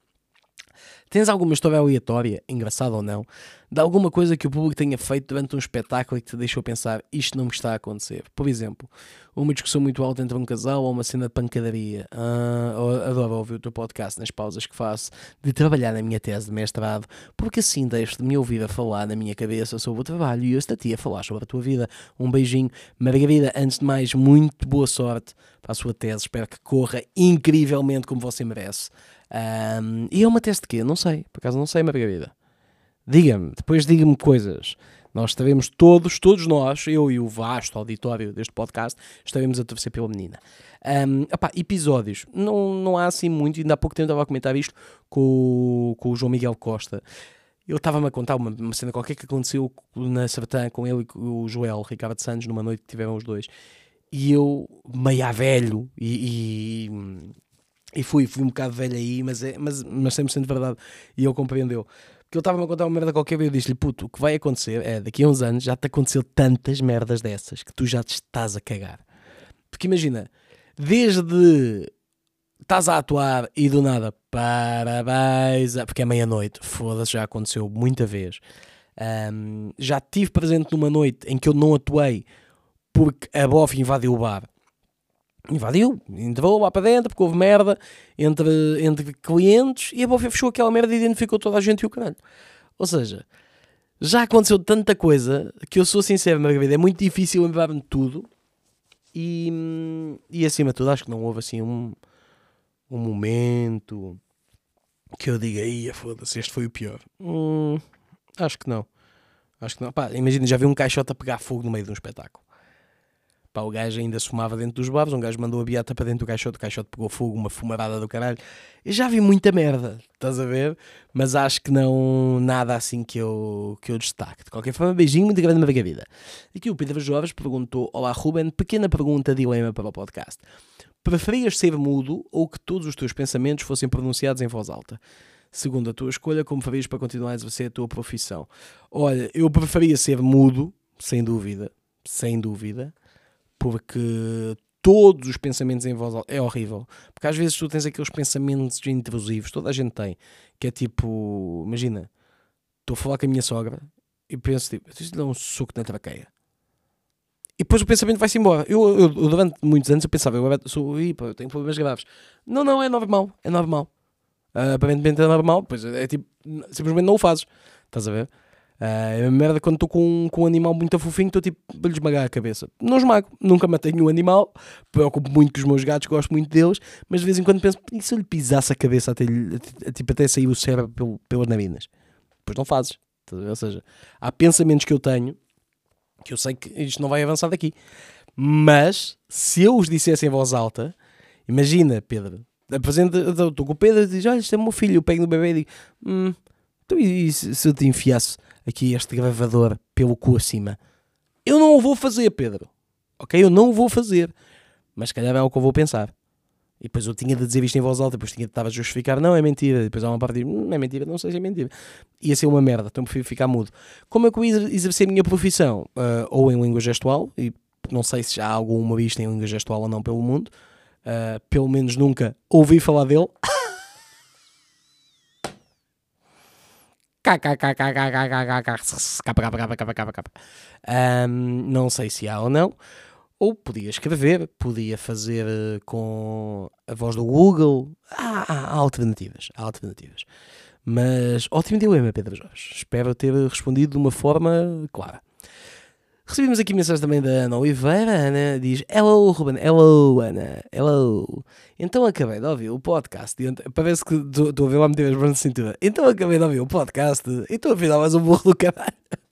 Tens alguma história aleatória, engraçada ou não, de alguma coisa que o público tenha feito durante um espetáculo e que te deixou pensar, isto não me está a acontecer? Por exemplo, uma discussão muito alta entre um casal ou uma cena de pancadaria. Ah, adoro ouvir o teu podcast nas pausas que faço de trabalhar na minha tese de mestrado, porque assim deixo de me ouvir a falar na minha cabeça sobre o trabalho e eu estou a ti a falar sobre a tua vida. Um beijinho. Margarida, antes de mais, muito boa sorte para a sua tese. Espero que corra incrivelmente como você merece. Um, e é uma tese de quê? Não sei. Por acaso não sei, Margarida. Diga-me, depois diga-me coisas. Nós estaremos todos, todos nós, eu e o vasto auditório deste podcast, estaremos a torcer pela menina. Um, opá, episódios, não, não há assim muito, ainda há pouco tempo estava a comentar isto com, com o João Miguel Costa. Ele estava-me a contar uma, uma cena qualquer que aconteceu na Sertã com ele e com o Joel Ricardo Santos, numa noite que tiveram os dois. E eu, meio a velho, e... e E fui, fui um bocado velho aí, mas, é, mas, mas cem por cento verdade. E ele compreendeu. Porque ele estava-me a contar uma merda qualquer vez. Eu disse-lhe, puto, o que vai acontecer é, daqui a uns anos já te aconteceu tantas merdas dessas que tu já te estás a cagar. Porque imagina, desde estás a atuar e do nada, parabéns, porque é meia-noite, foda-se, já aconteceu muita vez. Um, já estive presente numa noite em que eu não atuei porque a bofe invadiu o bar. Invadiu, entrou lá para dentro porque houve merda entre, entre clientes e a Bofia fechou aquela merda e identificou toda a gente e o caralho. Ou seja, já aconteceu tanta coisa que eu sou sincero na minha vida, é muito difícil lembrar-me de tudo e, e acima de tudo acho que não houve assim um, um momento que eu diga, ia foda-se, este foi o pior. Hum, acho que não. Acho que não. Pá, imagina, já vi um caixote a pegar fogo no meio de um espetáculo. Pá, o gajo ainda se fumava dentro dos bares, um gajo mandou a beata para dentro do caixote, o caixote pegou fogo, uma fumarada do caralho. Eu já vi muita merda, estás a ver? Mas acho que não, nada assim que eu, que eu destaque. De qualquer forma, beijinho, muito grande na minha vida. Aqui o Pedro Jorge perguntou, olá Ruben, pequena pergunta, dilema para o podcast. Preferias ser mudo ou que todos os teus pensamentos fossem pronunciados em voz alta? Segundo a tua escolha, como farias para continuar a exercer a tua profissão? Olha, eu preferia ser mudo, sem dúvida, sem dúvida, porque todos os pensamentos em voz alta é horrível. Porque às vezes tu tens aqueles pensamentos intrusivos, toda a gente tem, que é tipo, imagina, estou a falar com a minha sogra e penso tipo, eu preciso dar um soco na traqueia. E depois o pensamento vai-se embora. Eu, eu, eu durante muitos anos eu pensava, eu, agora sou, Ih, pá, eu tenho problemas graves. Não, não, é normal, é normal. Uh, aparentemente é normal, pois é, é tipo, simplesmente não o fazes. Estás a ver? Uh, é a merda quando estou com, com um animal muito fofinho, estou tipo, para lhe esmagar a cabeça. Não esmago, nunca matei nenhum animal, preocupo muito com os meus gatos, gosto muito deles, mas de vez em quando penso, e se eu lhe pisasse a cabeça até, tipo, até sair o cérebro pelo, pelas narinas? Depois não fazes. Ou seja, há pensamentos que eu tenho que eu sei que isto não vai avançar daqui. Mas, se eu os dissesse em voz alta, imagina, Pedro, estou com o Pedro e diz, olha, isto é o meu filho, eu pego no bebê e digo, hum, então e se, se eu te enfiasse aqui este gravador pelo cu acima? Eu não o vou fazer, Pedro. Ok? Eu não o vou fazer. Mas se calhar é o que eu vou pensar. E depois eu tinha de dizer isto em voz alta, depois tinha de estar a justificar, não, é mentira. E depois há uma parte de dizer, hum, é mentira, não sei se é mentira. Ia ser uma merda, então prefiro ficar mudo. Como é que eu ia exercer a minha profissão? Uh, ou em língua gestual, e não sei se já há algum humorista em língua gestual ou não pelo mundo. Uh, pelo menos nunca ouvi falar dele. um, não sei se há ou não. Ou podia escrever, podia fazer uh, com a voz do Google. Há, há, há alternativas, há alternativas. Mas ótimo dilema, Pedro Jorge. Espero ter respondido de uma forma clara. Recebemos aqui mensagem também da Ana Oliveira. A Ana diz, hello Ruben, hello Ana, hello. Então acabei de ouvir o podcast. E parece que estou a ver lá a meter as mãos na cintura. Então acabei de ouvir o podcast. E estou a virar mais um burro do caralho.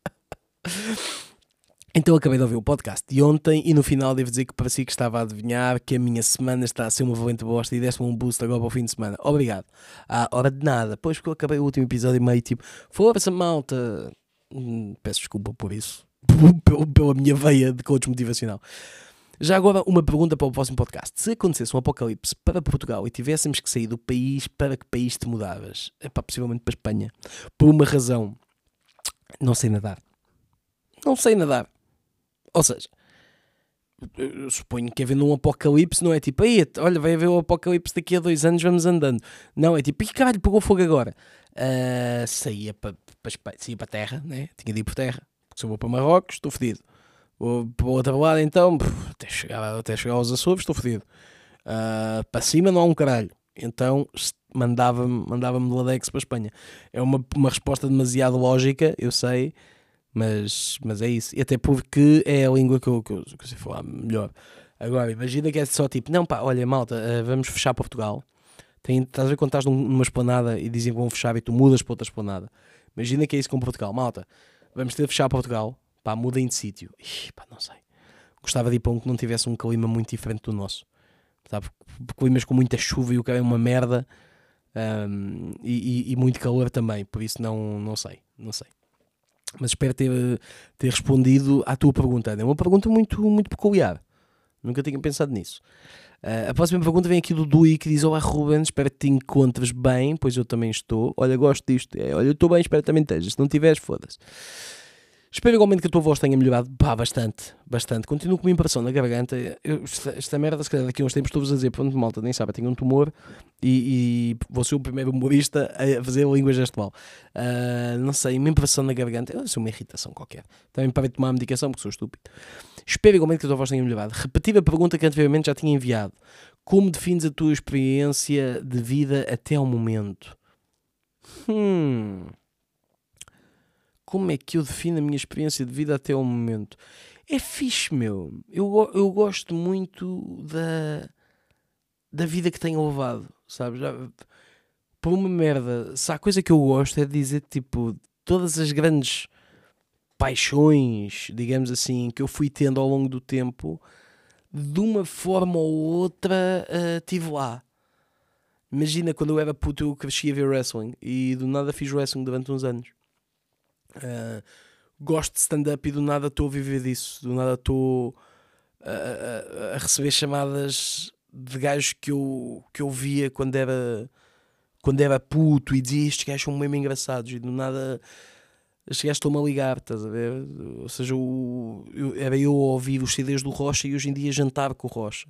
Então acabei de ouvir o podcast de ontem e no final devo dizer que parecia que estava a adivinhar que a minha semana está a ser uma valente bosta e deste-me um boost agora para o fim de semana. Obrigado. Ah, hora de nada. Pois porque eu acabei o último episódio meio tipo, força malta. Hum, peço desculpa por isso. Pela minha veia de coach motivacional. Já agora uma pergunta para o próximo podcast. Se acontecesse um apocalipse para Portugal e tivéssemos que sair do país, para que país te mudavas? É pá, possivelmente para a Espanha. Por uma razão. Não sei nadar. Não sei nadar. Ou seja, eu suponho que havendo um apocalipse não é tipo, aí, olha, vai haver um apocalipse daqui a dois anos, vamos andando. Não, é tipo, e caralho, pegou fogo agora. Uh, saía para saía para terra, né? Tinha de ir por terra. Porque se eu vou para Marrocos, estou fedido. Vou para o outro lado, então, pff, até, chegar, até chegar aos Açores, estou fedido. Uh, para cima não há um caralho. Então mandava-me mandava-me de Ladex para a Espanha. É uma, uma resposta demasiado lógica, eu sei. Mas, mas é isso. E até porque é a língua que eu, que eu, que eu sei falar melhor. Agora, imagina que é só tipo, não pá, olha malta, uh, vamos fechar Portugal. Tem, estás a ver quando estás numa esplanada e dizem que vão fechar e tu mudas para outra esplanada. Imagina que é isso com Portugal. Malta, vamos ter de fechar Portugal. Pá, mudem de sítio. Ih, pá, não sei. Gostava de ir para um que não tivesse um clima muito diferente do nosso. Sabe? Climas com muita chuva e o que é uma merda. Um, e, e, e muito calor também. Por isso não, não sei. Não sei. Mas espero ter, ter respondido à tua pergunta. É uma pergunta muito, muito peculiar. Nunca tinha pensado nisso. Uh, a próxima pergunta vem aqui do Dui, que diz: olá Ruben, espero que te encontres bem, pois eu também estou. Olha, gosto disto. É, olha, eu estou bem, espero que também estejas. Se não tiveres, foda-se. Espero igualmente que a tua voz tenha melhorado, pá, bastante, bastante. Continuo com uma impressão na garganta. Eu, esta, esta merda, se calhar daqui a uns tempos estou-vos a dizer, pronto, malta, nem sabe, tenho um tumor e, e vou ser o primeiro humorista a fazer a língua gestual. Uh, não sei, uma impressão na garganta, eu sei, uma irritação qualquer. Também parei de tomar a medicação porque sou estúpido. Espero igualmente que a tua voz tenha melhorado. Repeti a pergunta que anteriormente já tinha enviado. Como defines a tua experiência de vida até ao momento? Hum... como é que eu defino a minha experiência de vida até ao momento? É fixe, meu. Eu, eu gosto muito da, da vida que tenho levado, sabes? Já, por uma merda, se há coisa que eu gosto é de dizer, tipo, todas as grandes paixões, digamos assim, que eu fui tendo ao longo do tempo, de uma forma ou outra, uh, tive lá. Imagina, quando eu era puto, eu cresci a ver wrestling e do nada fiz wrestling durante uns anos. Uh, gosto de stand-up e do nada estou a viver disso. Do nada estou a, a, a receber chamadas de gajos que eu, que eu via quando era, quando era puto e dizia estes gajos são mesmo engraçados e do nada estes gajos estão-me a ligar, estás a ver? Ou seja, o, eu, era eu a ouvir os C Ds do Rocha e hoje em dia jantar com o Rocha.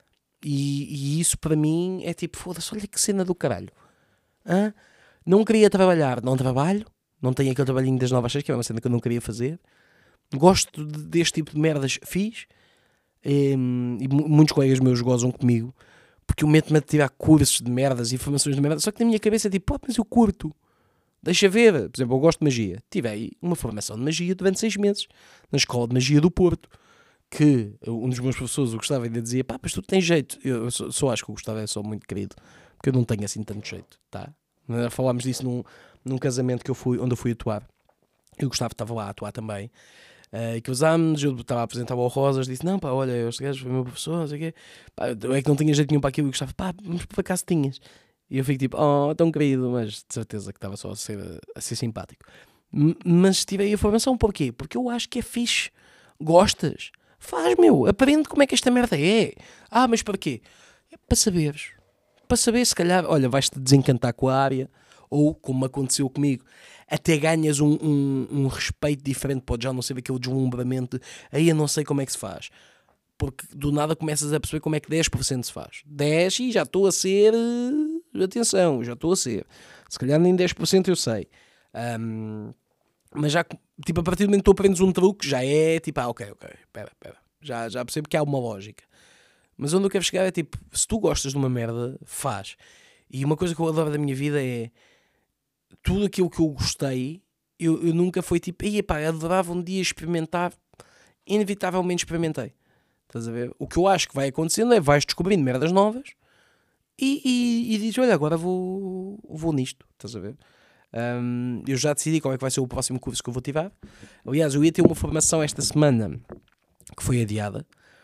E, e isso para mim é tipo, foda-se, olha que cena do caralho. Hã? Não queria trabalhar, não trabalho. Não tenho aquele trabalhinho das novas seis, que é uma cena que eu não queria fazer. Gosto de, deste tipo de merdas, fiz. E, e muitos colegas meus gozam comigo, porque eu meto-me a tirar cursos de merdas, informações de merdas, só que na minha cabeça é tipo, pô, mas eu curto. Deixa ver. Por exemplo, eu gosto de magia. Tive aí uma formação de magia durante seis meses, na Escola de Magia do Porto. Que um dos meus professores, o Gustavo, ainda dizia, pá, mas tu tens jeito. Eu só, só acho que o Gustavo é só muito querido, porque eu não tenho assim tanto jeito, tá? Falámos disso num, num casamento que eu fui, onde eu fui atuar. E o Gustavo estava lá a atuar também. Uh, e que usámos, eu estava a apresentar ao Rosas, disse, não pá, olha, este gajo foi meu professor, não sei o quê. Pá, eu é que não tinha jeito nenhum para aquilo. E o Gustavo, pá, mas por acaso tinhas. E eu fico tipo, oh, tão querido, mas de certeza que estava só a ser, a ser simpático. M- mas tive aí a formação, porquê? Porque eu acho que é fixe. Gostas? Faz, meu, aprende como é que esta merda é. Ah, mas para quê? É para saberes. Para saber, se calhar, olha, vais-te desencantar com a área, ou, como aconteceu comigo, até ganhas um, um, um respeito diferente, pode já não ser aquele deslumbramento, aí eu não sei como é que se faz. Porque do nada começas a perceber como é que dez por cento se faz. dez por cento e já estou a ser... Atenção, já estou a ser. Se calhar nem dez por cento eu sei. Um, mas já, tipo, a partir do momento que tu aprendes um truque, já é tipo, ah, ok, ok, pera, pera. Já, já percebo que há uma lógica. Mas onde eu quero chegar é tipo, se tu gostas de uma merda, faz. E uma coisa que eu adoro da minha vida é tudo aquilo que eu gostei, eu, eu nunca foi tipo, ei, pá, adorava um dia experimentar, inevitavelmente experimentei. Estás a ver? O que eu acho que vai acontecendo é vais descobrindo merdas novas e, e, e dizes, olha, agora vou, vou nisto. Estás a ver? Um, eu já decidi qual é que vai ser o próximo curso que eu vou tirar. Aliás, eu ia ter uma formação esta semana que foi adiada.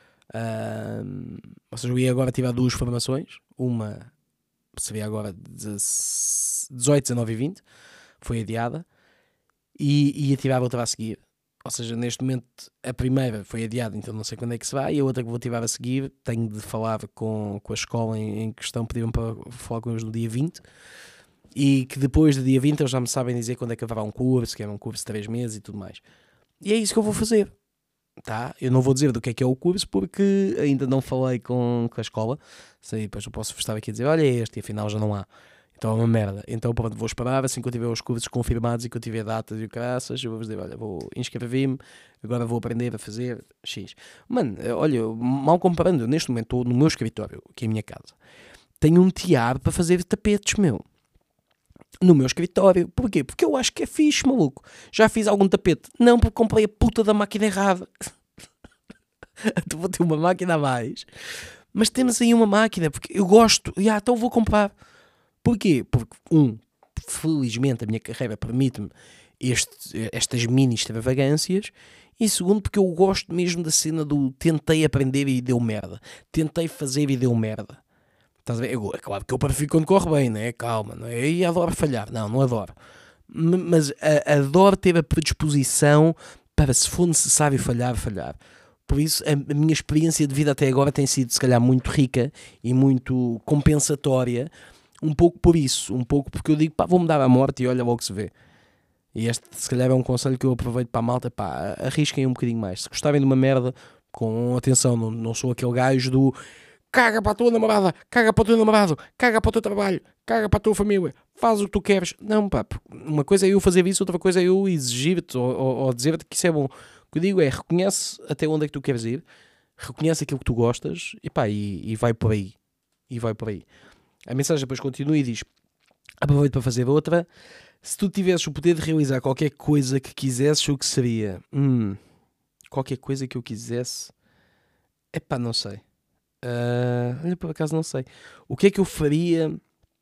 Um, ou seja, eu ia agora tirar duas formações. Uma seria agora dezoito, dezanove e vinte. Foi adiada. E ia tirar outra a seguir. Ou seja, neste momento a primeira foi adiada, então não sei quando é que se vai. E a outra que vou tirar a seguir, tenho de falar com, com a escola em, em questão. Pediram para falar com eles no dia vinte. E que depois do dia vinte eles já me sabem dizer quando é que haverá um curso, que é um curso de três meses e tudo mais. E é isso que eu vou fazer. Tá? Eu não vou dizer do que é que é o curso porque ainda não falei com, com a escola. Sei, depois eu posso estar aqui a dizer, olha é este, e afinal já não há. Então é uma merda. Então pronto, vou esperar, assim que eu tiver os cursos confirmados e que eu tiver datas e o caraças, eu vou dizer, olha, vou inscrever-me, agora vou aprender a fazer X. Mano, olha, mal comparando, neste momento estou no meu escritório, aqui em minha casa. Tenho um tiar para fazer tapetes, meu. No meu escritório. Porquê? Porque eu acho que é fixe, maluco. Já fiz algum tapete? Não, porque comprei a puta da máquina errada. Então vou ter uma máquina a mais. Mas temos aí uma máquina, porque eu gosto. E ah, então vou comprar. Porquê? Porque, um, felizmente a minha carreira permite-me este, estas mini extravagâncias. E segundo, porque eu gosto mesmo da cena do tentei aprender e deu merda. Tentei fazer e deu merda. Estás a ver? Eu, é claro que eu prefiro quando corre bem, né? Calma, não é? E adoro falhar. Não, não adoro. M- mas a, adoro ter a predisposição para, se for necessário falhar, falhar. Por isso, a, a minha experiência de vida até agora tem sido, se calhar, muito rica e muito compensatória. Um pouco por isso. Um pouco porque eu digo, pá, vou-me dar a morte e olha logo que se vê. E este, se calhar, é um conselho que eu aproveito para a malta. Pá, arrisquem um bocadinho mais. Se gostarem de uma merda, com atenção, não, não sou aquele gajo do... Caga para a tua namorada, caga para o teu namorado, caga para o teu trabalho, caga para a tua família, faz o que tu queres. Não, pá, uma coisa é eu fazer isso, outra coisa é eu exigir-te ou, ou, ou dizer-te que isso é bom. O que eu digo é, reconhece até onde é que tu queres ir, reconhece aquilo que tu gostas e pá, e, e vai por aí. E vai por aí. A mensagem depois continua e diz, aproveito para fazer outra. Se tu tivesses o poder de realizar qualquer coisa que quisesses, o que seria? Hum, qualquer coisa que eu quisesse... Epá, não sei. Uh, olha, por acaso não sei. O que é que eu faria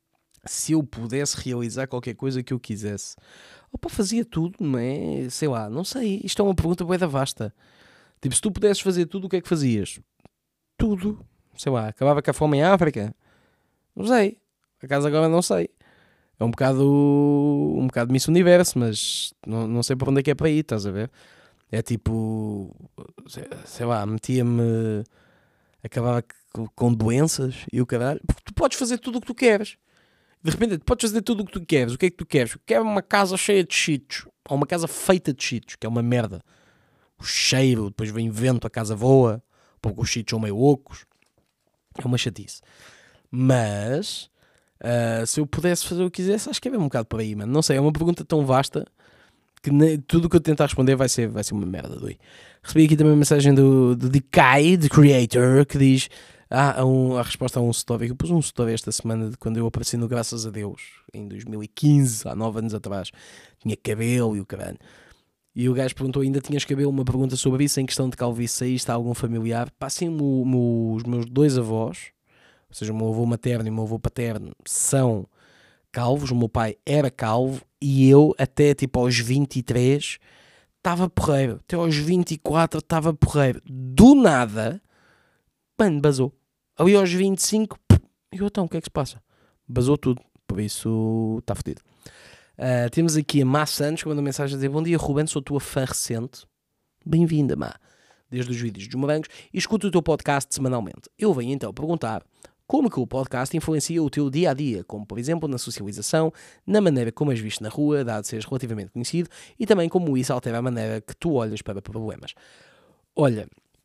se eu pudesse realizar qualquer coisa que eu quisesse? Opa, fazia tudo, não é? Sei lá, não sei. Isto é uma pergunta bué da vasta. Tipo, se tu pudesses fazer tudo, o que é que fazias? Tudo. Sei lá, acabava com a fome em África? Não sei. Por acaso agora não sei. É um bocado um bocado Miss Universo, mas não, não sei por onde é que é para ir, estás a ver? É tipo, sei, sei lá, metia-me, acabava com, com doenças e o caralho. Porque tu podes fazer tudo o que tu queres. De repente, tu podes fazer tudo o que tu queres. O que é que tu queres? Quero uma casa cheia de cheetos. Ou uma casa feita de cheetos, que é uma merda. O cheiro, depois vem vento, a casa voa, porque os cheetos são meio ocos. É uma chatice. Mas... Uh, se eu pudesse fazer o que quisesse, acho que é mesmo um bocado por aí, mano. Não sei, é uma pergunta tão vasta que ne- tudo o que eu tentar responder vai ser, vai ser uma merda, doi. Recebi aqui também uma mensagem do, do D K, de Creator, que diz ah, a, um, a resposta a um story. Eu pus um story esta semana de quando eu apareci no Graças a Deus, em dois mil e quinze, há nove anos atrás. Tinha cabelo e o caralho. E o gajo perguntou, ainda tinhas cabelo? Uma pergunta sobre isso, em questão de calvície, aí está algum familiar? Pá, sim, mo, mo, os meus dois avós, ou seja, o meu avô materno e o meu avô paterno, são calvos. O meu pai era calvo e eu, até tipo aos vinte e três, estava porreiro. Até aos vinte e quatro estava porreiro. Do nada, mano, basou. Ali aos vinte e cinco, e eu, então, o que é que se passa? Basou tudo. Por isso, está fodido. Uh, temos aqui a Má Santos, que manda mensagem a dizer: bom dia, Ruben, sou tua fã recente. Bem-vinda, Má. Desde os vídeos dos morangos e escuto o teu podcast semanalmente. Eu venho então perguntar como que o podcast influencia o teu dia-a-dia, como por exemplo na socialização, na maneira como és visto na rua, dado seres relativamente conhecido, e também como isso altera a maneira que tu olhas para problemas. Olha,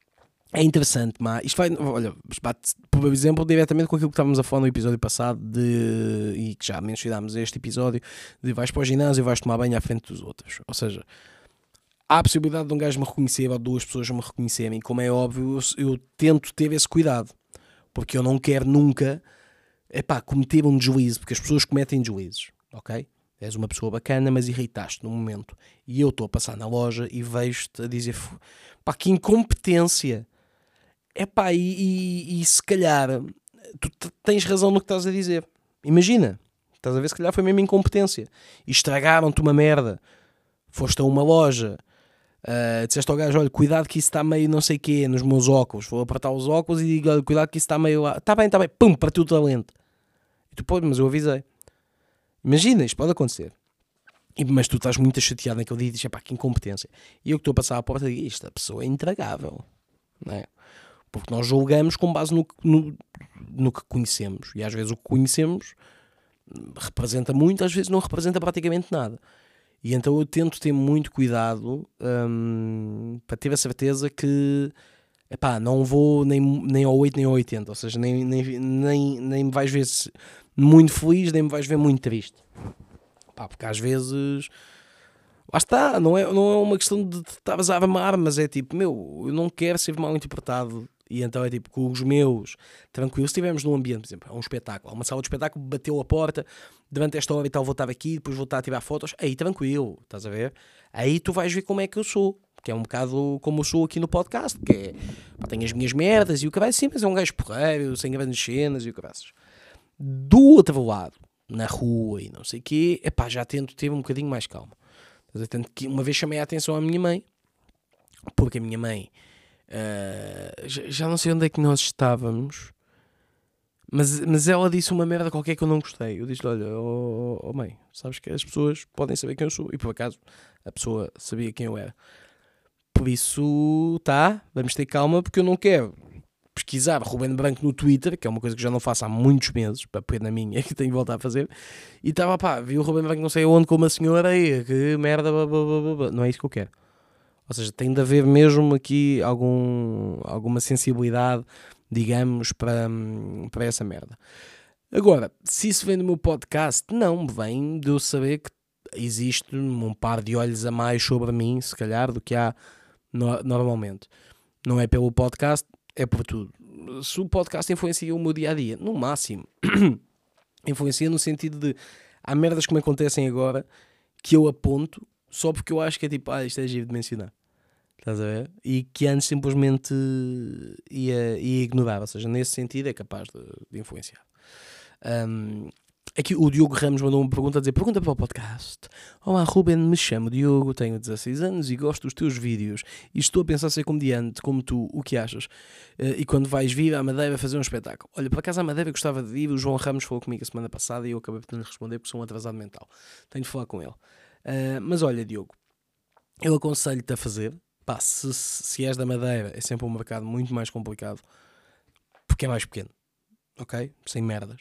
é interessante, mas isto vai, olha, bate, por exemplo, diretamente com aquilo que estávamos a falar no episódio passado, de, e que já mencionámos este episódio, de vais para o ginásio e vais tomar banho à frente dos outros. Ou seja, há a possibilidade de um gajo me reconhecer ou de duas pessoas me reconhecerem, como é óbvio, eu, eu tento ter esse cuidado. Porque eu não quero nunca, epá, cometer um deslize, porque as pessoas cometem deslizes, ok? És uma pessoa bacana, mas irritaste no momento. E eu estou a passar na loja e vejo-te a dizer, pá, que incompetência. Epá, e, e, e se calhar, tu tens razão no que estás a dizer. Imagina, estás a ver, se calhar foi mesmo incompetência. E estragaram-te uma merda. Foste a uma loja... Uh, disseste ao gajo, olha, cuidado que isso está meio não sei o quê nos meus óculos. Vou apertar os óculos e digo, olha, cuidado que isso está meio lá. Está bem, está bem, pum, partiu-te a lente. E tu, pô, mas eu avisei. Imagina, isto pode acontecer. E, mas tu estás muito chateado naquele dia e dizes, pá, que incompetência. E eu que estou a passar à porta e digo, esta pessoa é intragável. Não é? Porque nós julgamos com base no, no, no que conhecemos. E às vezes o que conhecemos representa muito, às vezes não representa praticamente nada. E então eu tento ter muito cuidado hum, para ter a certeza que epá, não vou nem, nem ao oito nem ao oitenta. Ou seja, nem, nem, nem, nem me vais ver muito feliz, nem me vais ver muito triste. Epá, porque às vezes... Lá está, não é, não é uma questão de estares a armar, mas é tipo, meu, eu não quero ser mal interpretado. E então é tipo, com os meus, tranquilo, se estivermos num ambiente, por exemplo, é um espetáculo, uma sala de espetáculo, bateu a porta, durante esta hora e tal vou estar aqui, depois vou estar a tirar fotos, aí tranquilo, estás a ver? Aí tu vais ver como é que eu sou, que é um bocado como eu sou aqui no podcast, que é, pá, tenho as minhas merdas e o caralho, sim, mas é um gajo porreiro, sem grandes cenas e o caralho. Do outro lado, na rua e não sei o quê, epá, já tento ter um bocadinho mais calma. Tanto que uma vez chamei a atenção à minha mãe, porque a minha mãe, uh, já, já não sei onde é que nós estávamos, mas, mas ela disse uma merda qualquer que eu não gostei. Eu disse-lhe, olha, oh, oh mãe, sabes que as pessoas podem saber quem eu sou, e por acaso a pessoa sabia quem eu era. Por isso, tá, vamos ter calma, porque eu não quero pesquisar Ruben Branco no Twitter, que é uma coisa que já não faço há muitos meses, para pôr na minha, que tenho que voltar a fazer, e estava, pá, vi o Ruben Branco não sei onde com uma senhora aí, que merda, blá, blá, blá, blá. Não é isso que eu quero. Ou seja, tem de haver mesmo aqui algum, alguma sensibilidade, digamos, para, para essa merda. Agora, se isso vem do meu podcast, não, vem de eu saber que existe um par de olhos a mais sobre mim, se calhar, do que há no, normalmente. Não é pelo podcast, é por tudo. Se o podcast influencia o meu dia-a-dia, no máximo, influencia no sentido de há merdas que me acontecem agora que eu aponto só porque eu acho que é tipo, ah, isto é giro de mencionar. Estás a ver? E que antes simplesmente ia, ia ignorar. Ou seja, nesse sentido é capaz de, de influenciar. Um, aqui o Diogo Ramos mandou uma pergunta a dizer: pergunta para o podcast. Olá Ruben, me chamo Diogo, tenho dezasseis anos e gosto dos teus vídeos e estou a pensar ser comediante como tu, o que achas? Uh, e quando vais vir à Madeira fazer um espetáculo? Olha, por acaso à Madeira gostava de ir, o João Ramos falou comigo a semana passada e eu acabei por lhe responder porque sou um atrasado mental. Tenho de falar com ele. Uh, mas olha, Diogo, eu aconselho-te a fazer. Pá, se, se és da Madeira é sempre um mercado muito mais complicado porque é mais pequeno, ok? Sem merdas.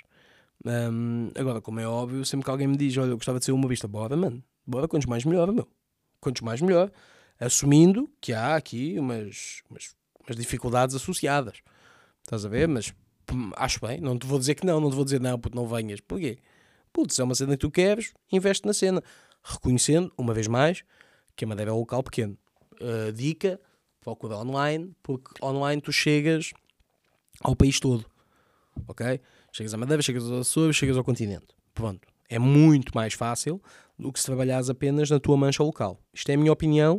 Um, agora, como é óbvio, sempre que alguém me diz, olha, eu gostava de ser humorista, bora, mano, bora, quantos mais melhor, meu, quantos mais melhor, assumindo que há aqui umas, umas, umas dificuldades associadas, estás a ver? Mas pum, acho bem, não te vou dizer que não, não te vou dizer não, puto, não venhas, porquê? Putz, é uma cena que tu queres, investe na cena, reconhecendo, uma vez mais, que a Madeira é um local pequeno. Uh, dica, procura online, porque online tu chegas ao país todo, ok? Chegas à Madeira, chegas aos Açores, chegas ao continente. Pronto. É muito mais fácil do que se trabalhares apenas na tua mancha local. Isto é a minha opinião,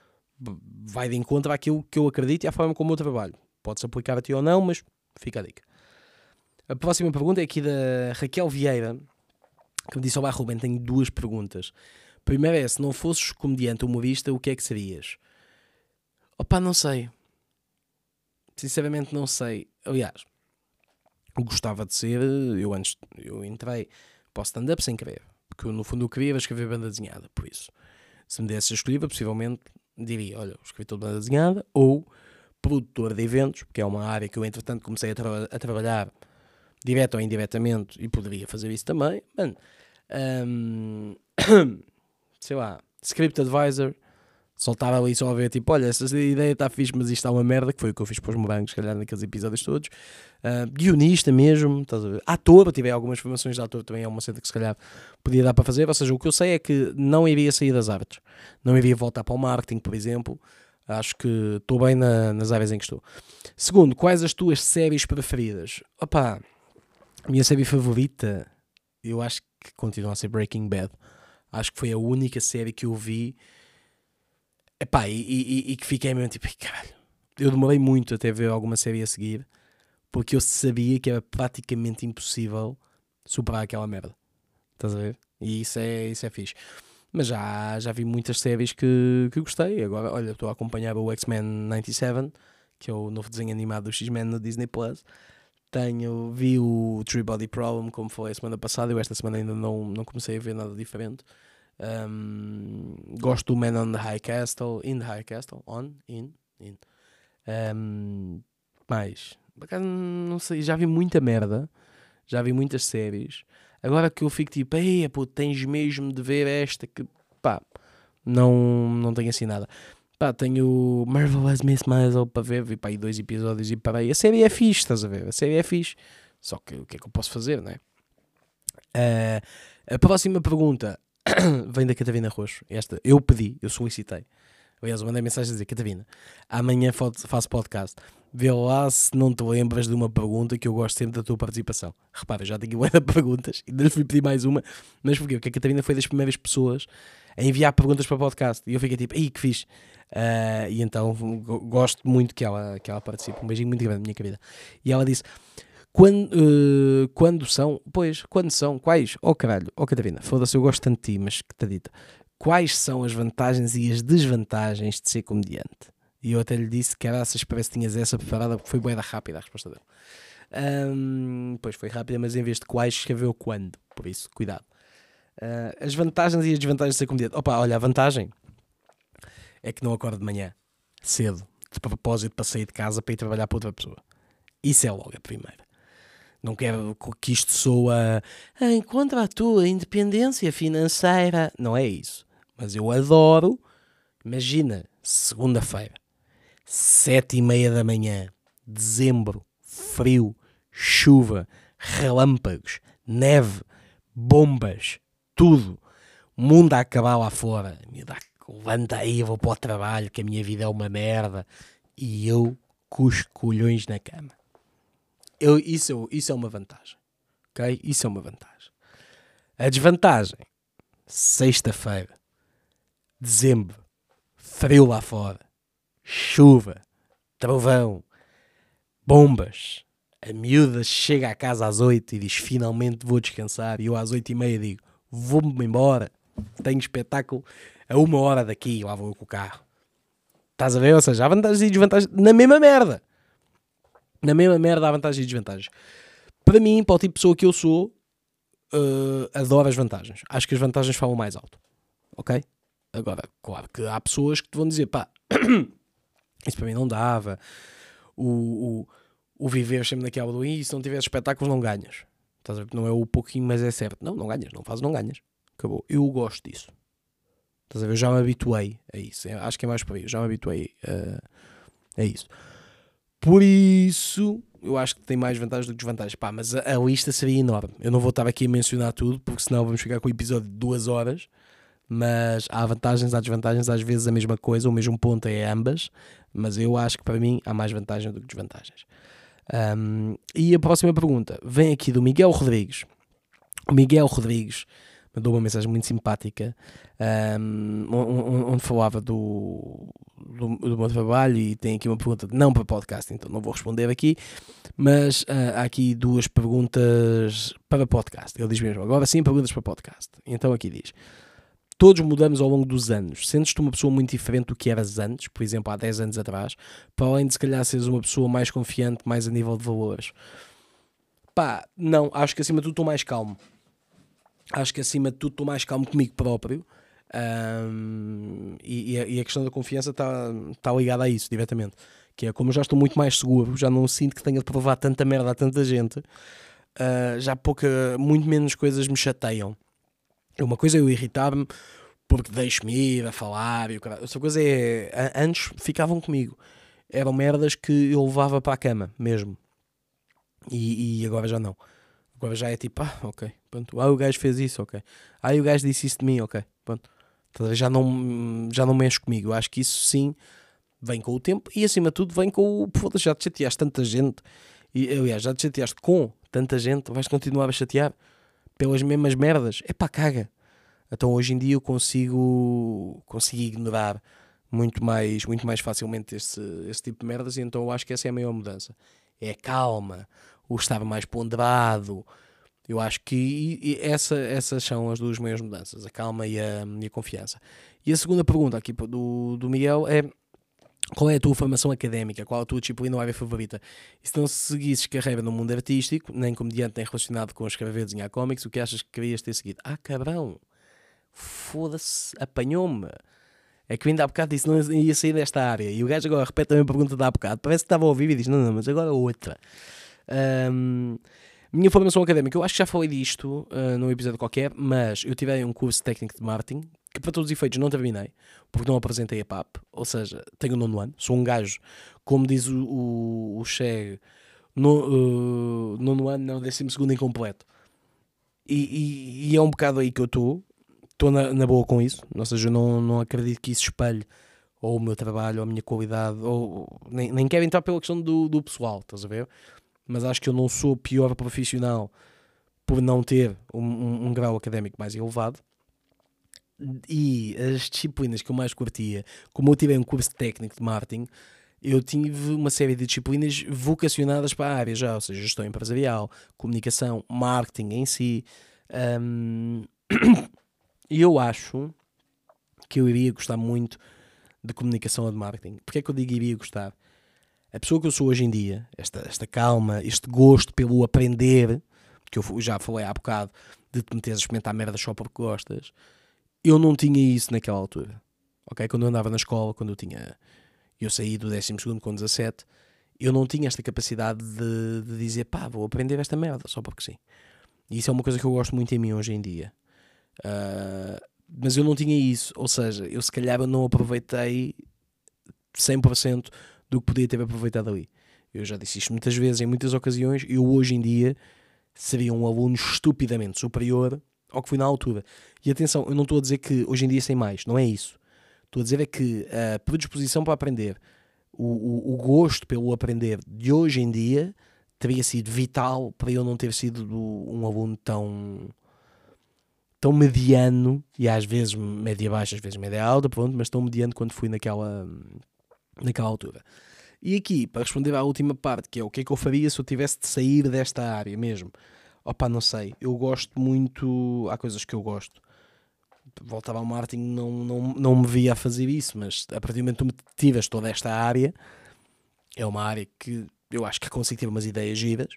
vai de encontro àquilo que eu acredito e à forma como eu trabalho. Pode-se aplicar a ti ou não, mas fica a dica. A próxima pergunta é aqui da Raquel Vieira, que me disse: olá Ruben, tenho duas perguntas. Primeiro é, se não fosses comediante ou humorista, o que é que serias? Opa, não sei. Sinceramente não sei. Aliás, gostava de ser, eu antes, eu entrei para o stand-up sem querer, porque eu, no fundo eu queria escrever banda desenhada, por isso, se me desse a escolher, possivelmente diria, olha, escritor de banda desenhada ou produtor de eventos, porque é uma área que eu entretanto comecei a, tra- a trabalhar direto ou indiretamente e poderia fazer isso também, mano, um, sei lá, script advisor, soltar ali só a ver, tipo, olha, essa ideia está fixe, mas isto está uma merda, que foi o que eu fiz para os morangos, se calhar, naqueles episódios todos. Uh, guionista mesmo, estás a ver? Ator, eu tive algumas formações de ator, também é uma cena que se calhar podia dar para fazer, ou seja, o que eu sei é que não iria sair das artes, não iria voltar para o marketing, por exemplo. Acho que estou bem na, nas áreas em que estou. Segundo, quais as tuas séries preferidas? Opá, a minha série favorita, eu acho que continua a ser Breaking Bad. Acho que foi a única série que eu vi. Epá, e, e, e que fiquei mesmo tipo, caralho, eu demorei muito até ver alguma série a seguir, porque eu sabia que era praticamente impossível superar aquela merda. Estás a ver? E isso é, isso é fixe. Mas já, já vi muitas séries que, que gostei. Agora, olha, estou a acompanhar o X-Men noventa e sete, que é o novo desenho animado do X-Men no Disney Plus. Tenho, vi o Three Body Problem, como falei a semana passada. Eu esta semana ainda não, não comecei a ver nada diferente. Um, gosto do Man on the High Castle, In the High Castle, On, In, In. Um, mais, não sei, já vi muita merda, já vi muitas séries. Agora que eu fico tipo, ei, pô, tens mesmo de ver esta que, pá, não, não tenho assim nada. Pá, tenho Marvelous Miss Maisel para ver, vi pá, aí dois episódios e parei. A série é fixe, estás a ver? A série é fixe, só que o que é que eu posso fazer, não é? Uh, a próxima pergunta vem da Catarina Roxo. Esta eu pedi, eu solicitei. Aliás, eu mandei mensagem a dizer: Catarina, amanhã faço podcast. Vê lá se não te lembras de uma pergunta, que eu gosto sempre da tua participação. Repara, já tenho bué de perguntas, ainda lhe fui pedir mais uma. Mas porquê? Porque a Catarina foi das primeiras pessoas a enviar perguntas para o podcast. E eu fiquei tipo, ei, que fixe. Uh, e então gosto muito que ela, que ela participe. Um beijinho muito grande, minha querida. E ela disse: Quando, uh, quando são, pois, quando são, quais? Oh caralho, oh Catarina, foda-se, eu gosto tanto de ti, mas que te dita. Quais são as vantagens e as desvantagens de ser comediante? E eu até lhe disse que era essas, parece que tinhas essa preparada, porque foi bué da rápida a resposta dele. Um, pois foi rápida, mas em vez de quais, escreveu quando, por isso, cuidado. Uh, as vantagens e as desvantagens de ser comediante. Opa, olha, a vantagem é que não acordo de manhã, cedo, de propósito para sair de casa para ir trabalhar para outra pessoa. Isso é logo a primeira. Não quero que isto soa em contra a tua independência financeira. Não é isso. Mas eu adoro. Imagina, segunda-feira, sete e meia da manhã, dezembro, frio, chuva, relâmpagos, neve, bombas, tudo. Mundo a acabar lá fora. Me dá, levanta aí, vou para o trabalho, que a minha vida é uma merda. E eu com os colhões na cama. Eu, isso, isso é uma vantagem, ok? Isso é uma vantagem. A desvantagem, sexta-feira, dezembro, frio lá fora, chuva, trovão, bombas. A miúda chega à casa às oito e diz finalmente vou descansar. E eu às oito e meia digo vou-me embora, tenho espetáculo a uma hora daqui, lá vou eu com o carro. Estás a ver? Ou seja, há vantagens e desvantagens na mesma merda. Na mesma merda há vantagens e desvantagens. Para mim, para o tipo de pessoa que eu sou, uh, adoro as vantagens. Acho que as vantagens falam mais alto. Ok? Agora, claro que há pessoas que te vão dizer, pá, isso para mim não dava. O, o, o viver sempre naquela do e se não tiveres espetáculos não ganhas. Estás a ver? Não é o pouquinho, mas é certo. Não, não ganhas. Não fazes, não ganhas. Acabou. Eu gosto disso. Estás a ver? Eu já me habituei a isso. Eu acho que é mais para aí. Eu já me habituei a, a isso. Por isso, eu acho que tem mais vantagens do que desvantagens. Pá, mas a, a lista seria enorme. Eu não vou estar aqui a mencionar tudo, porque senão vamos ficar com o episódio de duas horas. Mas há vantagens, há desvantagens, às vezes a mesma coisa, o mesmo ponto é ambas. Mas eu acho que para mim há mais vantagens do que desvantagens. Um, e a próxima pergunta vem aqui do Miguel Rodrigues. O Miguel Rodrigues mandou uma mensagem muito simpática, um, onde falava do, do, do meu trabalho, e tem aqui uma pergunta não para podcast, então não vou responder aqui, mas uh, há aqui duas perguntas para podcast. Ele diz mesmo, agora sim perguntas para podcast. Então aqui diz: todos mudamos ao longo dos anos. Sentes-te uma pessoa muito diferente do que eras antes, por exemplo, há dez anos atrás, para além de se calhar seres uma pessoa mais confiante, mais a nível de valores? Pá, não, acho que acima de tudo estou mais calmo. Acho que acima de tudo estou mais calmo comigo próprio. Um, e, e, a, e a questão da confiança está tá ligada a isso, diretamente. Que é, como eu já estou muito mais seguro, já não sinto que tenha de provar tanta merda a tanta gente, uh, já pouca, muito menos coisas me chateiam. Uma coisa é eu irritar-me porque deixo-me ir a falar e o caralho. Outra coisa é, antes ficavam comigo, eram merdas que eu levava para a cama mesmo, e, e agora já não. Agora já é tipo, ah, ok, pronto. Ah, o gajo fez isso, ok. Ah, o gajo disse isso de mim, ok, pronto. Já não, já não mexe comigo. Eu acho que isso sim vem com o tempo e acima de tudo vem com o... Foda-se, já te chateaste tanta gente, e aliás, já te chateaste com tanta gente, vais continuar a chatear pelas mesmas merdas? É pá, caga. Então hoje em dia eu consigo, consigo ignorar muito mais, muito mais facilmente esse, esse tipo de merdas, e então eu acho que essa é a maior mudança. É a calma, o estar mais ponderado. Eu acho que essa, essas são as duas maiores mudanças, a calma e a, e a confiança. E a segunda pergunta aqui do, do Miguel é: qual é a tua formação académica? Qual a tua disciplina ou área favorita? E se não seguisses carreira no mundo artístico, nem comediante, nem relacionado com escrever, desenhar cómics, o que achas que querias ter seguido? Ah, cabrão! Foda-se, apanhou-me. É que eu ainda há bocado disse não ia sair desta área, e o gajo agora repete a minha pergunta de há bocado. Parece que estava a ouvir e diz, não, não, mas agora outra. Um, minha formação académica, eu acho que já falei disto uh, num episódio qualquer, mas eu tive um curso técnico de marketing, que para todos os efeitos não terminei, porque não apresentei a P A P, ou seja, tenho o nono ano, sou um gajo, como diz o, o, o Che, no, uh, nono ano, não, décimo segundo incompleto. E, e, e é um bocado aí que eu estou, estou na, na boa com isso, ou seja, eu não, não acredito que isso espelhe ou o meu trabalho, ou a minha qualidade, ou nem, nem quero entrar pela questão do, do pessoal, estás a ver? Mas acho que eu não sou pior profissional por não ter um, um, um grau académico mais elevado. E as disciplinas que eu mais curtia, como eu tive um curso técnico de marketing, eu tive uma série de disciplinas vocacionadas para a área já, ou seja, gestão empresarial, comunicação, marketing em si. Um, e eu acho que eu iria gostar muito de comunicação ou de marketing. Porquê é que eu digo iria gostar? A pessoa que eu sou hoje em dia, esta, esta calma, este gosto pelo aprender, que eu já falei há bocado, de te meteres a experimentar merda só porque gostas, eu não tinha isso naquela altura. Ok? Quando eu andava na escola, quando eu tinha... Eu saí do décimo segundo com dezassete, eu não tinha esta capacidade de, de dizer, pá, vou aprender esta merda, só porque sim. E isso é uma coisa que eu gosto muito em mim hoje em dia. Uh, mas eu não tinha isso, ou seja, eu se calhar eu não aproveitei cem por cento do que podia ter aproveitado ali. Eu já disse isto muitas vezes, em muitas ocasiões. Eu hoje em dia seria um aluno estupidamente superior ao que fui na altura. E atenção, eu não estou a dizer que hoje em dia sei mais, não é isso. Estou a dizer é que a predisposição para aprender, o, o, o gosto pelo aprender de hoje em dia teria sido vital para eu não ter sido um aluno tão tão mediano, e às vezes média baixa, às vezes média alta, pronto, mas tão mediano quando fui naquela, naquela altura. E aqui, para responder à última parte, que é o que é que eu faria se eu tivesse de sair desta área mesmo? Opa, não sei, eu gosto muito, há coisas que eu gosto. Voltava ao marketing, não, não, não me via a fazer isso, mas a partir do momento que tu me tiras toda esta área, é uma área que eu acho que consigo ter umas ideias giras.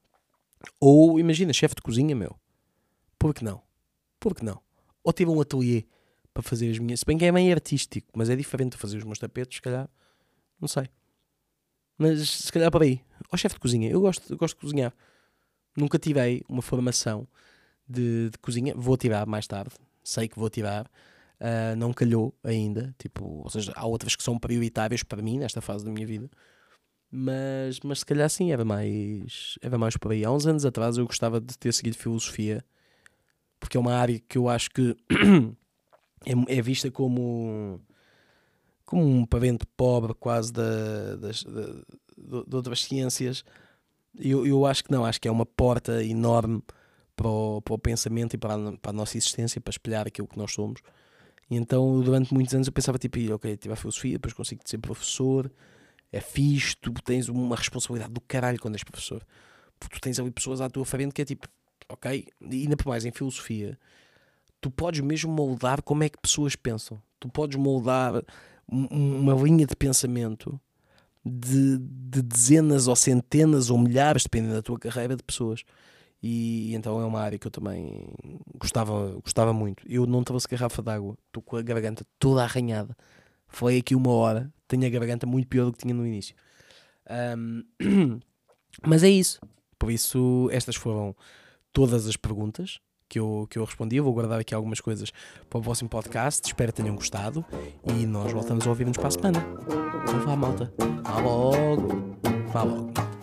Ou, imagina, chefe de cozinha, meu. Por que não? Por que não? Ou tive um ateliê para fazer as minhas... Se bem que é meio artístico, mas é diferente de fazer os meus tapetes, se calhar. Não sei. Mas se calhar por aí. Ou chefe de cozinha. Eu gosto, eu gosto de cozinhar. Nunca tirei uma formação de, de cozinha. Vou tirar mais tarde. Sei que vou tirar. Uh, não calhou ainda. Tipo, ou seja, há outras que são prioritárias para mim nesta fase da minha vida. Mas, mas se calhar sim, era mais, era mais por aí. Há uns anos atrás eu gostava de ter seguido filosofia, porque é uma área que eu acho que é, é vista como, como um parente pobre quase da, das, da, de, de outras ciências. Eu, eu acho que não, acho que é uma porta enorme para o, para o pensamento e para a, para a nossa existência, para espelhar aquilo que nós somos. E então durante muitos anos eu pensava tipo, ok, tive a filosofia, depois consigo ser professor. É fixe, tu tens uma responsabilidade do caralho quando és professor. Porque tu tens ali pessoas à tua frente que é tipo, ok, e ainda por mais em filosofia, tu podes mesmo moldar como é que pessoas pensam. Tu podes moldar um, uma linha de pensamento de, de dezenas ou centenas ou milhares, dependendo da tua carreira, de pessoas. E então é uma área que eu também gostava, gostava muito. Eu não trouxe garrafa de água, estou com a garganta toda arranhada. Foi aqui uma hora, tenho a garganta muito pior do que tinha no início. Um, mas é isso. Por isso, estas foram todas as perguntas que eu, que eu respondi. Eu vou guardar aqui algumas coisas para o próximo podcast. Espero que tenham gostado. E nós voltamos a ouvir-nos para a semana. Então vá, malta. Vá logo. Vá logo.